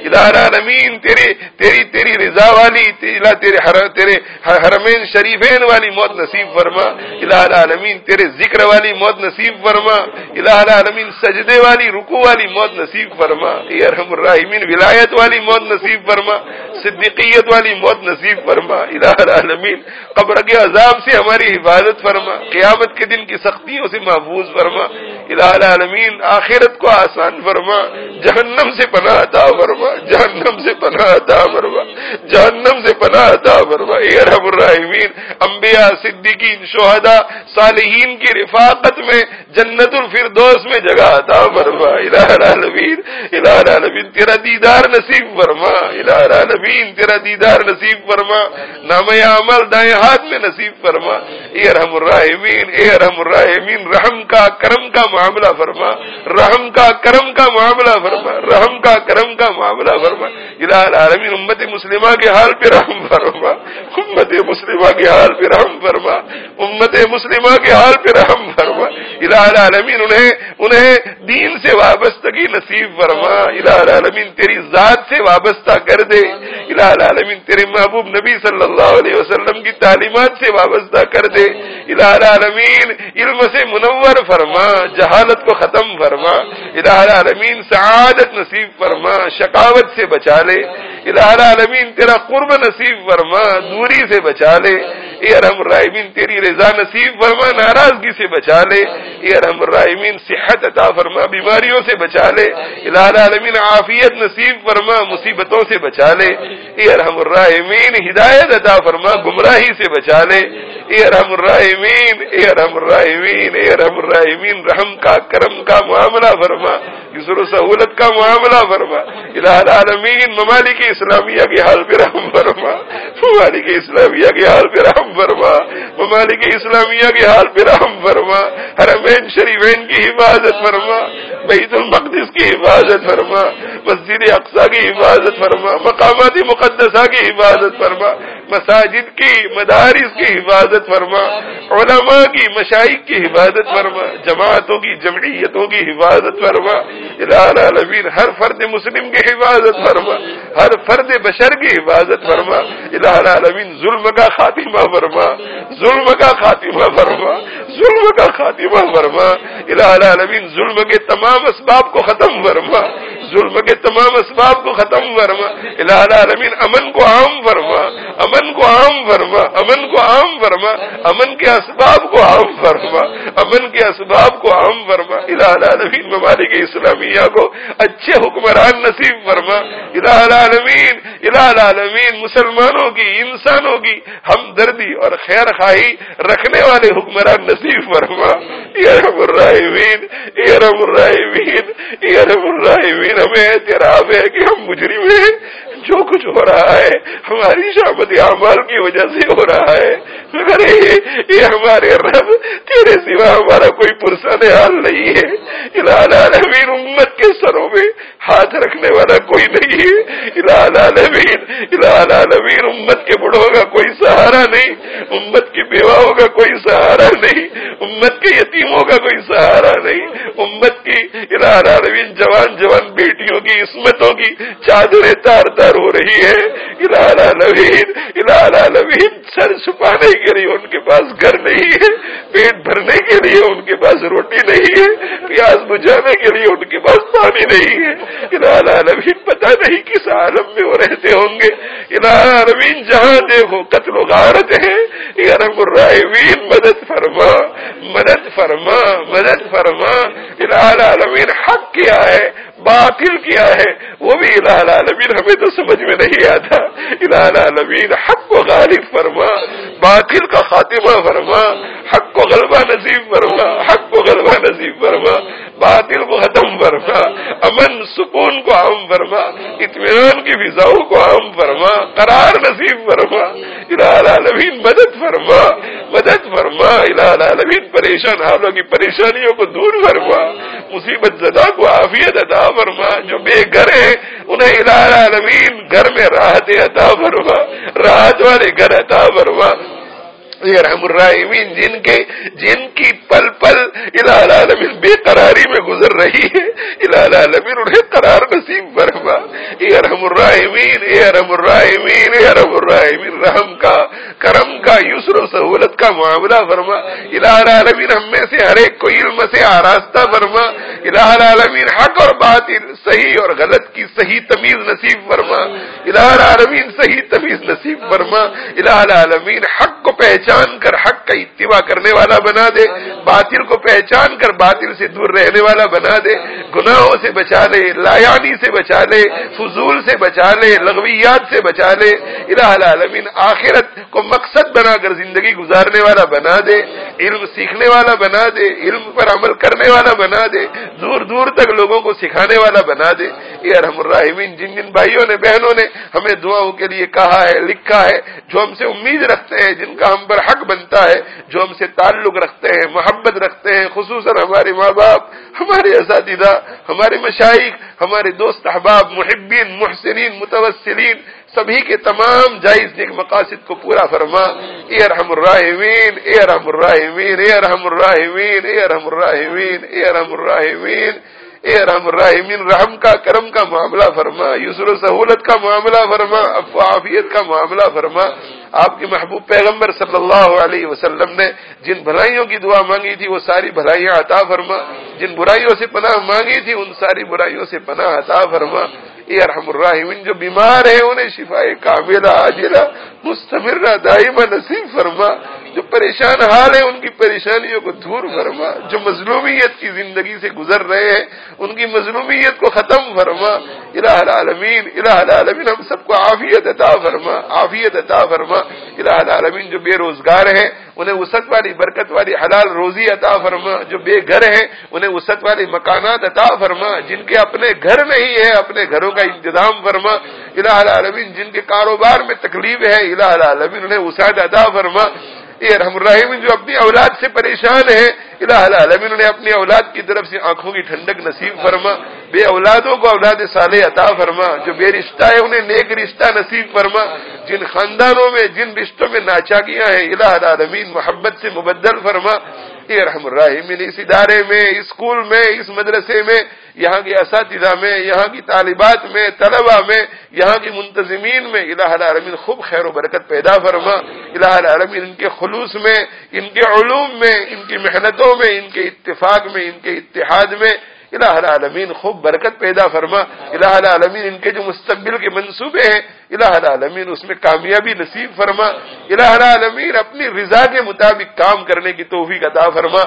الہ العالمین تیرے تیری تیری رضا والی تیرے تیرے حرمین شریفین والی موت نصیب فرما الہ العالمین، تیرے ذکر والی موت نصیب فرما الہ العالمین، سجدے والی رکوع والی موت نصیب فرما اے ارحم الراحمین، ولایت والی موت نصیب فرما، صدیقیت والی موت نصیب فرما الہ العالمین، قبر کے عذاب سے ہماری حفاظت فرما، قیامت کے دن کی سختیوں سے محفوظ فرما الہ العالمین، آخرت کو آسان فرما، جہنم سے پناہ عطا فرما، جہنم سے پناہ عطا فرما، جہنم سے پناہ عطا فرما اے ارحم الراحمین، انبیاء، صدیقین، شہداء، صالحین کی رفاقت میں جنت الفردوس میں جگہ عطا فرما الہ العالمین، الہ العالمین تیرا دیدار نصیب فرما الہ العالمین، تیرا دیدار نصیب فرما، نامہ عمل دائیں ہاتھ میں نصیب فرما اے ارحم الراحمین، اے ارحم الراحمین، رحم کا کرم کا معاملہ فرما، رحم کا کرم کا معاملہ فرما، رحم کا کرم کا معاملہ فرما الہ العالمین، امت مسلمہ کے حال پہ رحم فرما، امت مسلمہ کے حال پہ رحم فرما، امت مسلمہ کے حال پہ رحم فرما الہ العالمین، انہیں انہیں دین سے وابستگی نصیب فرما الہ العالمین، تیری ذات سے وابستہ کر دے الہ العالمین، تیرے محبوب نبی صلی اللہ علیہ وسلم کی تعلیمات سے وابستہ کر دے الہ العالمین، علم سے منور فرما، جہالت کو ختم فرما الہ العالمین، سعادت نصیب فرما، شقاوت سے بچا لے الہ العالمین، تیرا قرب نصیب فرما، دوری سے بچا لے اے ارحم الراحمین، تیری رضا نصیب فرما، ناراضگی سے بچا لے اے ارحم الراحمین، صحت عطا فرما، بیماریوں سے بچا لے الہ العالمین، عافیت نصیب فرما، مصیبتوں سے بچا لے اے ارحم الراحمین، ہدایت عطا فرما، گمراہی سے بچا لے اے ارحم الراحمین، اے ارحم الراحمین، اے ارحم الراحمین، رحم کا کرم کا معاملہ فرما، یسر و سہولت کا معاملہ فرما الہ العالمین، ممالک اسلامیہ کے حال پہ رحم فرما، ممالک اسلامیہ کے حال پہ رحم فرما، ممالک اسلامیہ کے حال پہ رحم فرما، حرمین شریفین کی حفاظت فرما، بیت المقدس کی حفاظت فرما، مسجد اقصی کی حفاظت فرما، مقامات مقدسہ کی حفاظت فرما، مساجد کی، مدارس کی حفاظت فرما، علماء کی، مشائخ کی حفاظت فرما، جماعتوں کی، جمعیتوں کی حفاظت فرما الہ العالمین، ہر فرد مسلم کی حفاظت فرما، ہر فرد بشر کی حفاظت فرما الہ العالمین، ظلم کا خاتمہ فرما، ظلم کا خاتمہ فرما، ظلم کا خاتمہ فرما الہ العالمین، ظلم کے تمام اسباب کو ختم فرما، ظلم کے تمام اسباب کو ختم فرما الہ العالمین، امن کو عام فرما، امن کو عام فرما، امن کو عام فرما، امن کے اسباب کو عام فرما، امن کے اسباب کو عام فرما الہ العالمین، ممالک اسلامیہ کو اچھے حکمران نصیب فرما الہ العالمین، الہ العالمین، مسلمانوں کی، انسانوں کی ہمدردی اور خیر خواہی رکھنے والے حکمران نصیب فرما یا رب الراحمین، یا رب الراحمین، یا رب الراحمین، ہمیں اعتراف ہے کہ ہم مجرم ہیں، جو کچھ ہو رہا ہے ہماری شعبت اعمال کی وجہ سے ہو رہا ہے، مگر یہ ہمارے رب تیرے سوا ہمارا کوئی پرسان حال نہیں ہے الہ العالمین، امت کے سروں میں ہاتھ رکھنے والا کوئی نہیں ہے الہ العالمین، الہ العالمین، امت کے بڑھوں کا کوئی سہارا نہیں، امت کی بیواؤں کا کوئی سہارا نہیں، امت کے یتیموں کا کوئی سہارا نہیں، امت کی الہ العالمین جوان جوان بیٹیوں کی عصمتوں کی چادریں تار تار ہو رہی ہے الہ العالمین، الہ العالمین، سر چھپانے کے لیے ان کے پاس گھر نہیں ہے، پیٹ بھرنے کے لیے ان کے پاس روٹی نہیں ہے، پیاس بجھانے کے لیے ان کے پاس پانی نہیں ہے الہ العالمین، پتہ نہیں کس عالم میں وہ رہتے ہوں گے الہ العالمین، جہاں دیکھو قتل و غارت ہے یا رب الراحمین، مدد فرما، مدد فرما، مدد فرما الہ العالمین، حق کیا ہے باطل کیا ہے وہ بھی الہ العالمین ہمیں تو سمجھ میں نہیں آتا الہ العالمین، حق کو غالب فرما، باطل کا خاتمہ فرما، حق کو غلبہ نصیب فرما، حق کو غلبہ نصیب فرما، باطل کو ختم فرما، امن سکون کو عام فرما، اطمینان کی فضاؤں کو عام فرما، قرار نصیب فرما الہ العالمین، مدد فرما، مدد فرما الہ العالمین، پریشان حالوں کی پریشانیوں کو دور فرما، مصیبت زدہ کو عافیت عطا فرما، جو بے گھر ہیں انہیں الہ العالمین گھر میں راحت عطا فرما، راحت والے گھر عطا فرما یہ ارحم الراحمین جن کے جن کی پل پل الہ العالمین بے قراری میں گزر رہی ہے، الہ العالمین انہیں قرار نصیب فرما۔ اے ارحم الراحمین، اے ارحم الراحمین، اے ارحم الراحمین، رحم کا، کرم کا، یسر و سہولت کا معاملہ فرما۔ الہ العالمین ہم میں سے ہر ایک کو علم سے آراستہ فرما۔ الہ العالمین حق اور باطل، صحیح اور غلط کی صحیح تمیز نصیب فرما۔ الہ العالمین صحیح تمیز نصیب فرما۔ الہ العالمین حق کو پہچان کر حق کا اتباع کرنے والا بنا دے، باطل کو پہچان کر باطل سے دور رہنے والا بنا دے، گناہوں سے بچا لے، لایانی سے بچا لے، فضول سے بچا لے، لغویات سے بچا لے۔ الہ العالمین آخرت کو مقصد بنا کر زندگی گزارنے والا بنا دے، علم سیکھنے والا بنا دے، علم پر عمل کرنے والا بنا دے، دور دور تک لوگوں کو سکھانے والا بنا دے۔ اے ارحم الراحمین جن جن بھائیوں نے بہنوں نے ہمیں دعاؤں کے لیے کہا ہے، لکھا ہے، جو ہم سے امید رکھتے ہیں، جن کا ہم پر حق بنتا ہے، جو ہم سے تعلق رکھتے ہیں، محبت رکھتے ہیں، خصوصاً ہمارے ماں باپ، ہمارے اساتذہ، ہمارے مشائخ، ہمارے دوست احباب، محبین، محسنین، متوسلین، سبھی کے تمام جائز نیک مقاصد کو پورا فرما۔ اے ارحم الراحمین، اے ارحم الراحمین، اے ارحم الراحمین، اے ارحم الراحمین، اے ارحم الراحمین، اے ارحم الراحمین رحم کا، کرم کا معاملہ فرما، یسر و سہولت کا معاملہ فرما، عفو عافیت کا معاملہ فرما۔ آپ کے محبوب پیغمبر صلی اللہ علیہ وسلم نے جن بھلائیوں کی دعا مانگی تھی وہ ساری بھلائیاں عطا فرما، جن برائیوں سے پناہ مانگی تھی ان ساری برائیوں سے پناہ عطا فرما۔ اے ارحم الراحمین جو بیمار ہیں انہیں شفائے کاملہ عاجلہ مستمرہ دائمہ نصیب فرما، جو پریشان حال ہیں ان کی پریشانیوں کو دور فرما، جو مظلومیت کی زندگی سے گزر رہے ہیں ان کی مظلومیت کو ختم فرما۔ الہ العالمین، الہ العالمین ہم سب کو عافیت عطا فرما، عافیت عطا فرما۔ الہ العالمین جو بے روزگار ہیں انہیں وسعت والی برکت والی حلال روزی عطا فرما، جو بے گھر ہیں انہیں وسعت والی مکانات عطا فرما، جن کے اپنے گھر نہیں ہے اپنے گھروں کا انتظام فرما۔ الہ العالمین جن کے کاروبار میں تکلیف ہے الہ العالمین انہیں وسعت عطا فرما۔ اے ارحم الراحمین جو اپنی اولاد سے پریشان ہے الہ العالمین انہیں اپنی اولاد کی طرف سے آنکھوں کی ٹھنڈک نصیب فرما، بے اولادوں کو اولاد صالح عطا فرما، جو بے رشتہ ہے انہیں نیک رشتہ نصیب فرما، جن خاندانوں میں جن رشتوں میں ناچاکیاں ہیں الہ العالمین محبت سے مبدل فرما۔ اے ارحم الراحمین اس ادارے میں، اسکول میں، اس مدرسے میں، یہاں کے اساتذہ میں، یہاں کی طالبات میں، طلبہ میں، یہاں کی منتظمین میں الہ العالمین خوب خیر و برکت پیدا فرما۔ الہ العالمین ان کے خلوص میں، ان کے علوم میں، ان کی محنتوں میں، ان کے اتفاق میں، ان کے اتحاد میں الہ العالمین خوب برکت پیدا فرما۔ الہ العالمین ان کے جو مستقبل کے منصوبے ہیں الہ العالمین اس میں کامیابی نصیب فرما۔ الہ العالمین اپنی رضا کے مطابق کام کرنے کی توفیق عطا فرما۔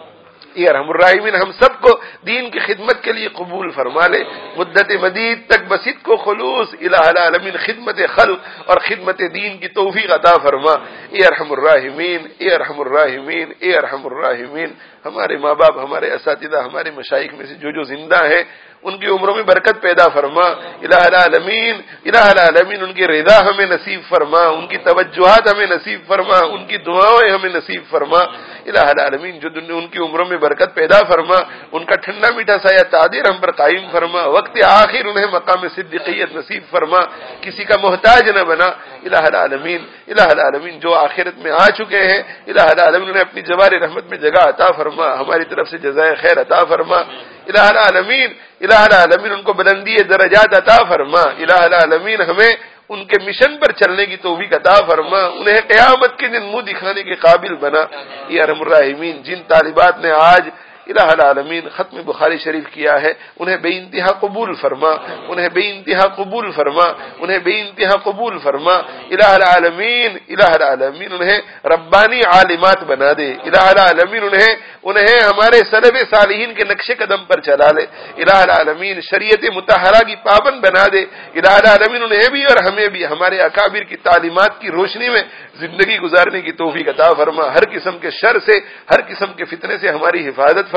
اے ارحم الراحمین ہم سب کو دین کی خدمت کے لیے قبول فرما لے، مدت مدید تک بصدق کو خلوص الہ العالمین خدمت خلق اور خدمت دین کی توفیق عطا فرما۔ اے ارحم الراحمین، اے ارحم الراحمین، اے ارحم الراحمین ہمارے ماں باپ، ہمارے اساتذہ، ہمارے مشائخ میں سے جو جو زندہ ہیں ان کی عمروں میں برکت پیدا فرما۔ الہ العالمین الہ العالمین ان کی رضا ہمیں نصیب فرما، ان کی توجہات ہمیں نصیب فرما، ان کی دعائیں ہمیں نصیب فرما۔ الہ العالمین جو ان کی عمروں میں برکت پیدا فرما، ان کا ٹھنڈا میٹھا سایہ تعدیر ہم پر قائم فرما، وقت آخر انہیں مقام صدیقیت نصیب فرما، کسی کا محتاج نہ بنا۔ الہ العالمین الہ العالمین جو آخرت میں آ چکے ہیں الہ العالمین انہیں اپنی جوار رحمت میں جگہ عطا فرما، ہماری طرف سے جزائے خیر عطا فرما۔ الہ العالمین الہ العالمین ان کو بلندی درجات عطا فرما۔ الہ العالمین ہمیں ان کے مشن پر چلنے کی توفیق عطا فرما، انہیں قیامت کے دن منہ دکھانے کے قابل بنا۔ یا ارحم الراحمین جن طالبات نے آج الہ العالمین ختم بخاری شریف کیا ہے انہیں بے انتہا قبول فرما، انہیں بے انتہا قبول فرما، انہیں بے انتہا قبول فرما۔ الہ العالمین الہ العالمین انہیں ربانی عالمات بنا دے، الہ العالمین انہیں انہیں ہمارے سلف صالحین کے نقش قدم پر چلا لے، الہ العالمین شریعت مطہرہ کی پابند بنا دے، الہ العالمین انہیں بھی اور ہمیں بھی ہمارے اکابر کی تعلیمات کی روشنی میں زندگی گزارنے کی توفیق عطا فرما، ہر قسم کے شر سے، ہر قسم کے فتنے سے ہماری حفاظت فرما۔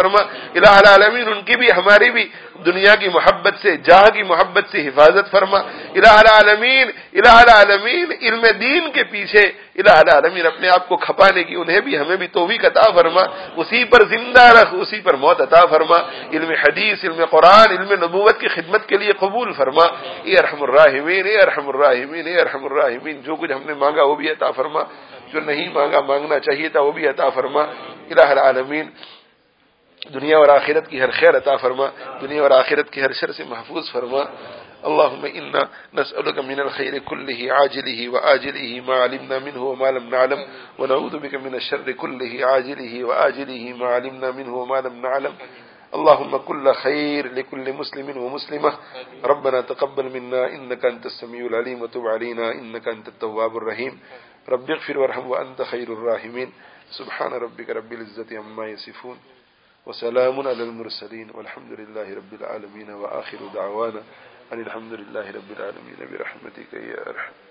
فرما. الہ العالمین ان کی بھی ہماری بھی دنیا کی محبت سے، جاہ کی محبت سے حفاظت فرما. الہ العالمین الہ العالمین علم دین کے پیچھے الہ العالمین اپنے آپ کو کھپانے کی انہیں بھی ہمیں بھی توفیق عطا فرما. اسی پر زندہ رکھ، اسی پر موت عطا فرما. علم حدیث، علم قرآن، علم نبوت کی خدمت کے لیے قبول فرما. اے ارحم الراحمین، اے ارحم الراحمین، اے ارحم الراحمین. جو کچھ ہم نے مانگا وہ بھی عطا فرما، جو نہیں مانگا مانگنا چاہیے تھا وہ بھی عطا فرما. الہ العالمین دنیا اور آخرت کی ہر خیر عطا فرما، دنیا اور آخرت کی ہر شر سے محفوظ فرما. اللهم إنا نسألك من الخير كله عاجله وآجله ما علمنا منه وما لم نعلم، ونعوذ بك من الشر كله عاجله وآجله ما علمنا منه وما لم نعلم. اللهم كل خير لكل مسلم ومسلمة. ربنا تقبل منا إنك أنت السميع العليم، وتب علينا إنك أنت التواب الرحيم. رب اغفر وارحم وأنت خير الراحمين. سبحان ربك رب العزة عما يصفون، وسلام على المرسلين، والحمد لله رب العالمين. وآخر دعوانا أن الحمد لله رب العالمين برحمتك يا أرحم.